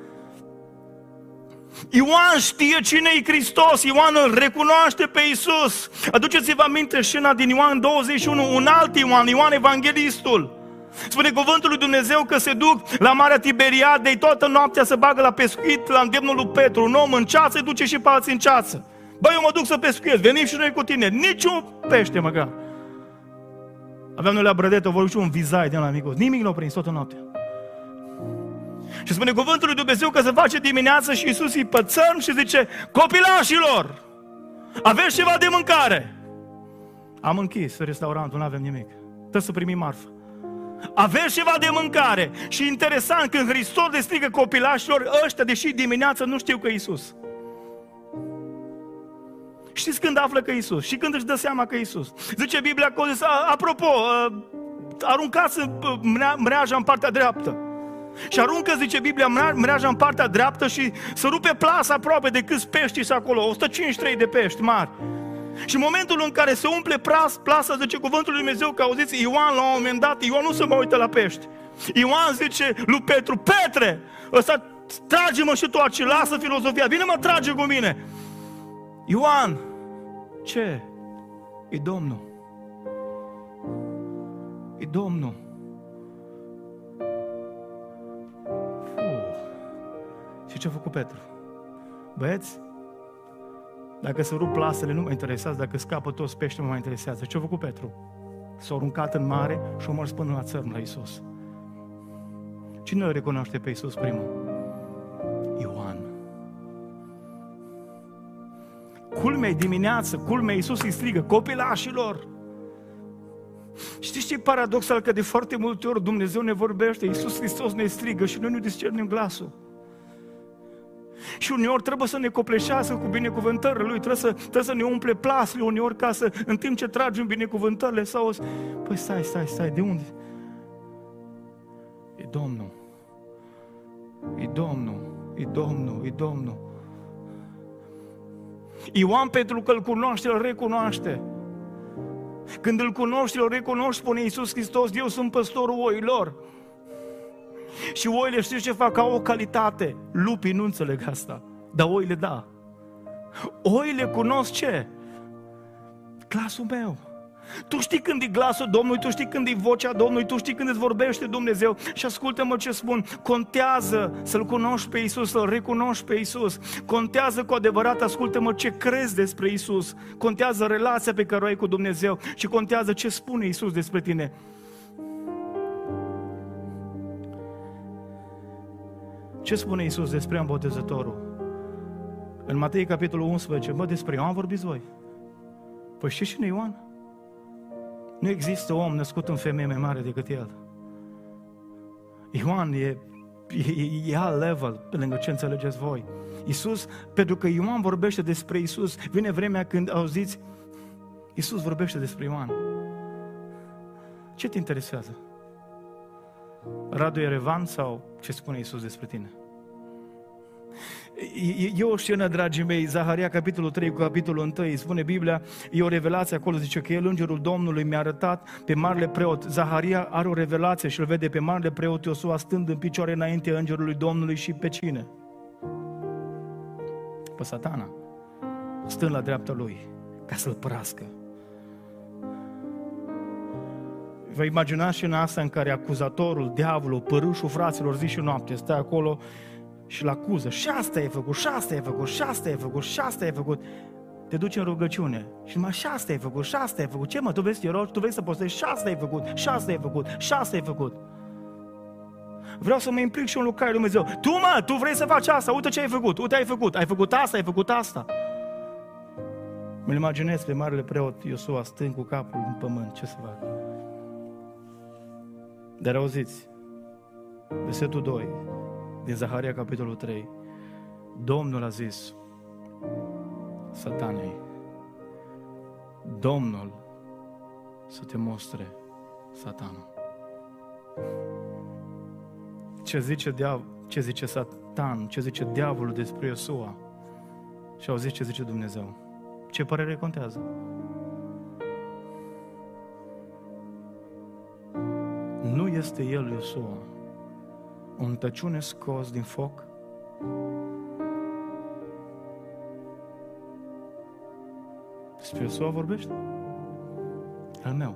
Ioan știe cine e Hristos, Ioan îl recunoaște pe Iisus. Aduceți-vă aminte scena din Ioan douăzeci și unu, un alt Ioan, Ioan Evanghelistul. Spune cuvântul lui Dumnezeu că se duc la Marea Tiberiadei, toată noaptea se bagă la pescuit la îndemnul lui Petru. Un om în ceață îi duce și pe alții în ceață. Băi, eu mă duc să pescuiesc, venim și noi cu tine. Niciun pește măcar. Aveam noi la Brădetă, vor și un vizai de la micos. Nimic nu o prins toată noaptea. Și spune cuvântul lui Dumnezeu că se face dimineață și Iisus îi pe țărm și zice, copilașilor, aveți ceva de mâncare? Am închis restaurantul, nu avem nimic. Trebuie să primim marfă. Aveți ceva de mâncare. Și interesant, când Hristos le strigă copilașilor, ăștia, deși dimineața, nu știu că e Iisus. Știți când află că e Iisus? Și când își dă seama că e Iisus. Zice Biblia că zis, apropo, aruncați mreaja în partea dreaptă. Și aruncă, zice Biblia, mreaja în partea dreaptă și se rupe plasa aproape de câți pești sunt acolo, o sută cincizeci și trei de pești mari. Și în momentul în care se umple plas, plasa, zice cuvântul lui Dumnezeu, că auziți, Ioan la un moment dat, Ioan nu se mai uită la pești. Ioan zice lui Petru, Petre, ăsta, trage-mă și tu aici, lasă filozofia, vine-mă, trage cu mine. Ioan, ce? E Domnul. E Domnul. Și ce a făcut Petru? Băieți, dacă se rup plasele, nu mă interesează, dacă scapă toți pești, nu mă mai interesează. Ce a făcut Petru? S-a aruncat în mare și a mers până la țărm la Iisus. Cine îl recunoaște pe Iisus primul? Ioan. Culmea dimineață, culmea Iisus îi strigă, copilașilor! Știți ce e paradoxal? Că de foarte multe ori Dumnezeu ne vorbește, Iisus Hristos ne strigă și noi nu discernim glasul. Și uneori trebuie să ne copleșească cu binecuvântările Lui, trebuie să, trebuie să ne umple plasele uneori ca să, în timp ce tragem binecuvântările, să auzi, păi stai, stai, stai, de unde? E Domnul, e Domnul, e Domnul, e Domnul. Ioan, pentru că îl cunoaște, îl recunoaște. Când îl cunoști, îl recunoști, spune Iisus Hristos, eu sunt păstorul oilor. Și oile știți ce fac? Au o calitate. Lupii nu înțeleg asta, dar oile da. Oile cunosc ce? Glasul meu. Tu știi când e glasul Domnului, tu știi când e vocea Domnului, tu știi când îți vorbește Dumnezeu. Și ascultă-mă ce spun, contează să-L cunoști pe Iisus, să-L recunoști pe Iisus. Contează cu adevărat, ascultă-mă ce crezi despre Iisus. Contează relația pe care o ai cu Dumnezeu și contează ce spune Iisus despre tine. Ce spune Iisus despre Ioan Botezătorul? În Matei, capitolul unsprezece, mă, despre Ioan vorbiți voi. Păi știți cine e Ioan? Nu există om născut în femeie mai mare decât el. Ioan e, e, e alt level pe lângă ce înțelegeți voi. Iisus, pentru că Ioan vorbește despre Iisus, vine vremea când auziți, Iisus vorbește despre Ioan. Ce te interesează? Radu Erevan sau ce spune Iisus despre tine? E, e o scenă, dragii mei, Zaharia, capitolul trei, cu capitolul unu, spune Biblia, e o revelație acolo, zice că el, îngerul Domnului, mi-a arătat pe marele preot. Zaharia are o revelație și îl vede pe marele preot Iosua stând în picioare înaintea îngerului Domnului și pe cine? Pe Satana, stând la dreapta lui, ca să-l părască. Vă imaginați scena asta în care acuzatorul, diavolul, părâșul fraților zi și noapte stă acolo și-l acuză. Și asta e făcut, și asta e făcut, și asta e făcut, și asta e făcut. Te duci în rugăciune și numai și asta e făcut, și asta e făcut. Ce mă, tu vezi, te rogi, tu vrei să postești, și asta e făcut, și asta e făcut, și asta e făcut. Vreau să mă implic și în lucrarea lui Dumnezeu. Tu mă, tu vrei să faci asta, uite ce ai făcut, uite ai făcut, ai făcut asta, ai făcut asta. Mă imaginez pe marele preot Iosua stând cu capul în pământ, ce să fac? Dar auziți, versetul doi din Zaharia, capitolul trei, Domnul a zis Satanei, Domnul să te mostre, Satana. Ce zice diavolul? ce zice Satan, ce zice diavolul despre Iosua și auziți ce zice Dumnezeu. Ce părere contează? Nu este el, Iosua, o întăciune scos din foc? Despre Iosua vorbește? Al meu.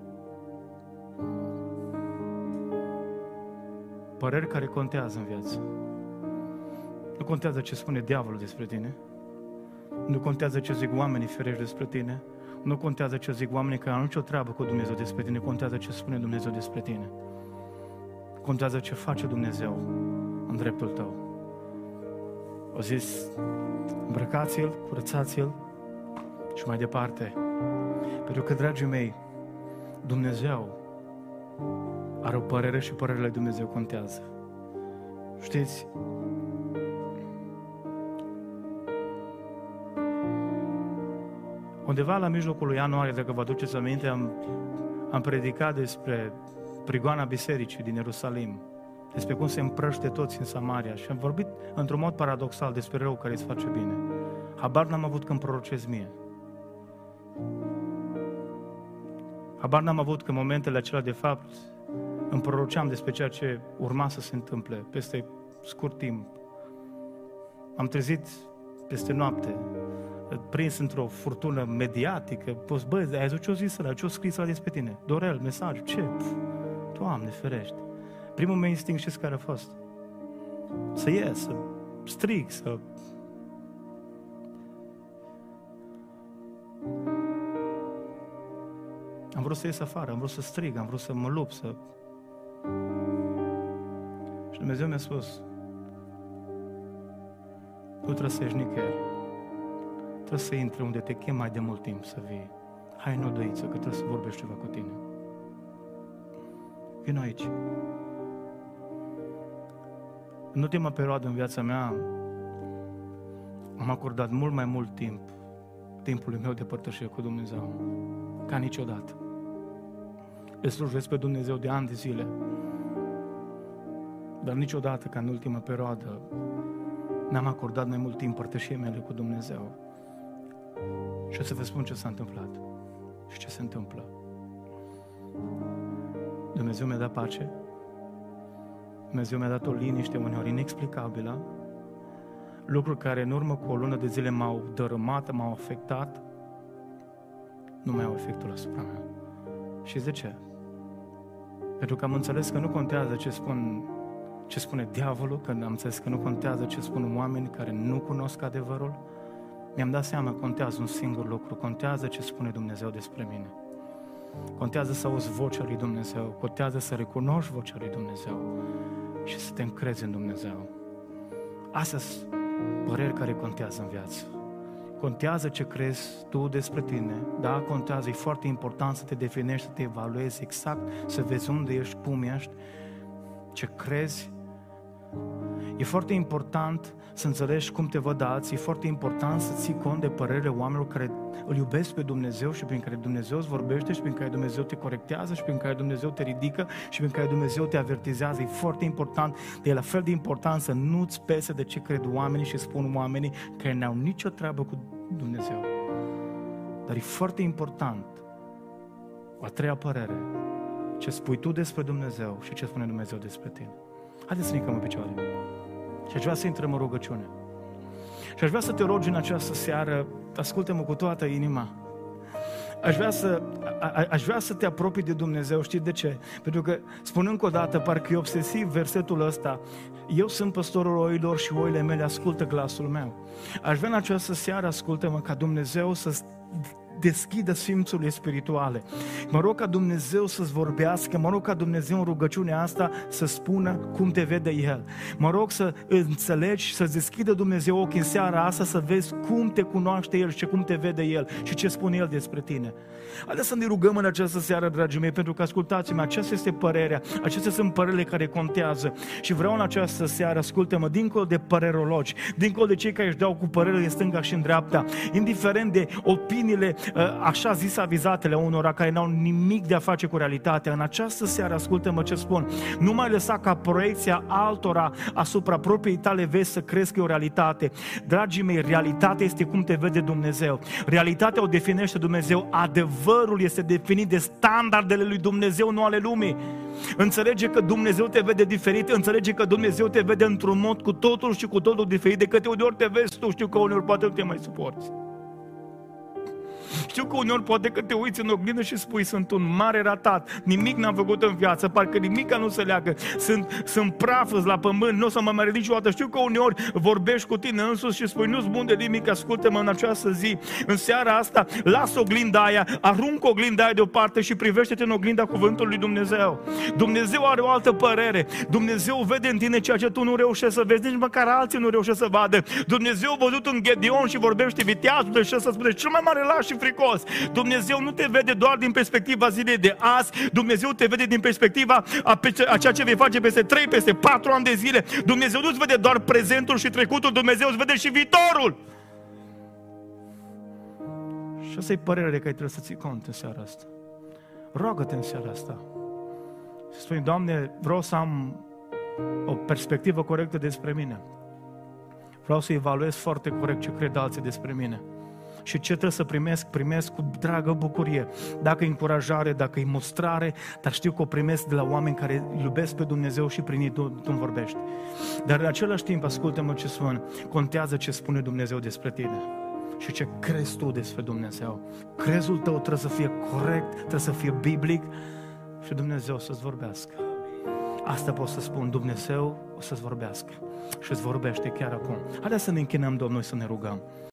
Păreri care contează în viață. Nu contează ce spune diavolul despre tine. Nu contează ce zic oamenii ferești despre tine. Nu contează ce zic oamenii care nu au nicio treabă cu Dumnezeu despre tine. Contează ce spune Dumnezeu despre tine. Contează ce face Dumnezeu în dreptul tău. O zis, îmbrăcați-l, curățați-l și mai departe. Pentru că, dragii mei, Dumnezeu are o părere și părerea lui Dumnezeu contează. Știți? Undeva la mijlocul lui ianuarie, dacă vă aduceți aminte, am, am predicat despre prigoana bisericii din Ierusalim, despre cum se împrăște toți în Samaria și am vorbit într-un mod paradoxal despre rău care îți face bine. Habar n-am avut când prorocez mie. Habar n-am avut că în momentele acelea, de fapt, îmi proroceam despre ceea ce urma să se întâmple peste scurt timp. Am trezit peste noapte, prins într-o furtună mediatică, poți, bă, ai zis ce-o zis ăla, ce-o scris ăla despre tine? Dorel, mesaj, ce? Pf, Doamne, ferește. Primul meu instinct, știți care a fost? Să ies, să strig, să... Am vrut să ies afară, am vrut să strig, am vrut să mă lupt, să... Și Dumnezeu mi-a spus, nu trebuie să ieși nicăieri. Trebuie să intri unde te chem mai de mult timp să vii. Hai în odăiță, că trebuie să vorbești ceva cu tine. Vino aici. În ultima perioadă în viața mea am acordat mult mai mult timp timpului meu de părtășie cu Dumnezeu ca niciodată. Îl slujesc pe Dumnezeu de ani de zile, dar niciodată ca în ultima perioadă n-am acordat mai mult timp părtășiei mele cu Dumnezeu. Și o să vă spun ce s-a întâmplat și ce se întâmplă. Dumnezeu mi-a dat pace, Dumnezeu mi-a dat o liniște uneori inexplicabilă, lucruri care în urmă cu o lună de zile m-au dărâmat, m-au afectat, nu mai au efectul asupra mea. Și de ce? Pentru că am înțeles că nu contează ce spun, ce spune diavolul, că am înțeles că nu contează ce spun oameni care nu cunosc adevărul. Mi-am dat seama că contează un singur lucru, contează ce spune Dumnezeu despre mine. Contează să auzi vocea lui Dumnezeu, contează să recunoști vocea lui Dumnezeu și să te încrezi în Dumnezeu. Astea sunt păreri care contează în viață. Contează ce crezi tu despre tine, da, contează, e foarte important să te definești, să te evaluezi exact, să vezi unde ești, cum ești, ce crezi. E foarte important să înțelegi cum te văd alții, e foarte important să ții cont de părerile oamenilor care îl iubesc pe Dumnezeu și prin care Dumnezeu îți vorbește și prin care Dumnezeu te corectează și prin care Dumnezeu te ridică și prin care Dumnezeu te avertizează. E foarte important, dar e la fel de important să nu-ți pese de ce cred oamenii și spun oamenii care n-au nicio treabă cu Dumnezeu. Dar e foarte important, o a treia părere, ce spui tu despre Dumnezeu și ce spune Dumnezeu despre tine. Haideți să ne ridicăm în picioare. Și aș vrea să intrăm în rugăciune. Și aș vrea să te rogi în această seară, ascultă-mă cu toată inima. Aș vrea să, a, aș vrea să te apropii de Dumnezeu, știi de ce? Pentru că, spun încă o dată, parcă e obsesiv versetul ăsta, eu sunt păstorul oilor și oile mele ascultă glasul meu. Aș vrea în această seară, ascultă-mă, ca Dumnezeu să deschidă simțurile spirituale. Mă rog ca Dumnezeu să-ți vorbească, mă rog ca Dumnezeu în rugăciunea asta să spună cum te vede El. Mă rog să înțelegi, să-ți deschidă Dumnezeu ochii în seara asta, să vezi cum te cunoaște El și cum te vede El și ce spune El despre tine. Haideți să ne rugăm în această seară, dragii mei, pentru că, ascultați-mă, aceasta este părerea, acestea sunt părerile care contează și vreau în această seară, ascultă-mă, dincolo de părerologi, dincolo de cei care își dau cu părere în stânga și în dreapta, indiferent de opiniile așa zis avizatele unora care n-au nimic de a face cu realitatea. În această seară, ascultă-mă ce spun, nu mai lăsa ca proiecția altora asupra propriei tale vezi să crezi că e o realitate. Dragii mei, realitatea este cum te vede Dumnezeu. Realitatea o definește Dumnezeu. Adevărul este definit de standardele lui Dumnezeu, nu ale lumii. Înțelege că Dumnezeu te vede diferit, înțelege că Dumnezeu te vede într-un mod cu totul și cu totul diferit de câte ori te vezi tu. Știu că uneori poate nu te mai suporți. Știu că uneori poate că te uiți în oglindă și spui, sunt un mare ratat, nimic n-am făcut în viață, parcă nimic nu se leagă, sunt, sunt praf la pământ, nu o să mă mai ridic niciodată. Știu că uneori vorbești cu tine însuți și spui, nu-ți bun de nimic, ascultă-mă în această zi, în seara asta, lasă oglinda aia, aruncă oglinda aia deoparte și privește-te în oglinda cuvântului lui Dumnezeu. Dumnezeu are o altă părere, Dumnezeu vede în tine ceea ce tu nu reușești să vezi, nici măcar alții nu reușesc să vadă. Dumnezeu a văzut în Gedeon și vorbește viteazul de și să spune, cel mai mare laș și fricos. Dumnezeu nu te vede doar din perspectiva zilei de azi, Dumnezeu te vede din perspectiva a, a ceea ce vei face peste trei, peste patru ani de zile. Dumnezeu nu-ți vede doar prezentul și trecutul, Dumnezeu îți vede și viitorul. Și asta e părerea de care trebuie să ții cont în seara asta. Roagă-te în seara asta. Să spui, Doamne, vreau să am o perspectivă corectă despre mine. Vreau să evaluez foarte corect ce cred alții despre mine. Și ce trebuie să primesc, primesc cu dragă bucurie. Dacă e încurajare, dacă e mustrare, dar știu că o primesc de la oameni care iubesc pe Dumnezeu și prin ei tu, tu îmi vorbești. Dar în același timp, ascultă-mă ce spun, contează ce spune Dumnezeu despre tine și ce crezi tu despre Dumnezeu. Crezul tău trebuie să fie corect, trebuie să fie biblic și Dumnezeu să-ți vorbească. Asta pot să spun, Dumnezeu o să-ți vorbească și îți vorbește chiar acum. Haideți să ne închinăm, Domnului, să ne rugăm.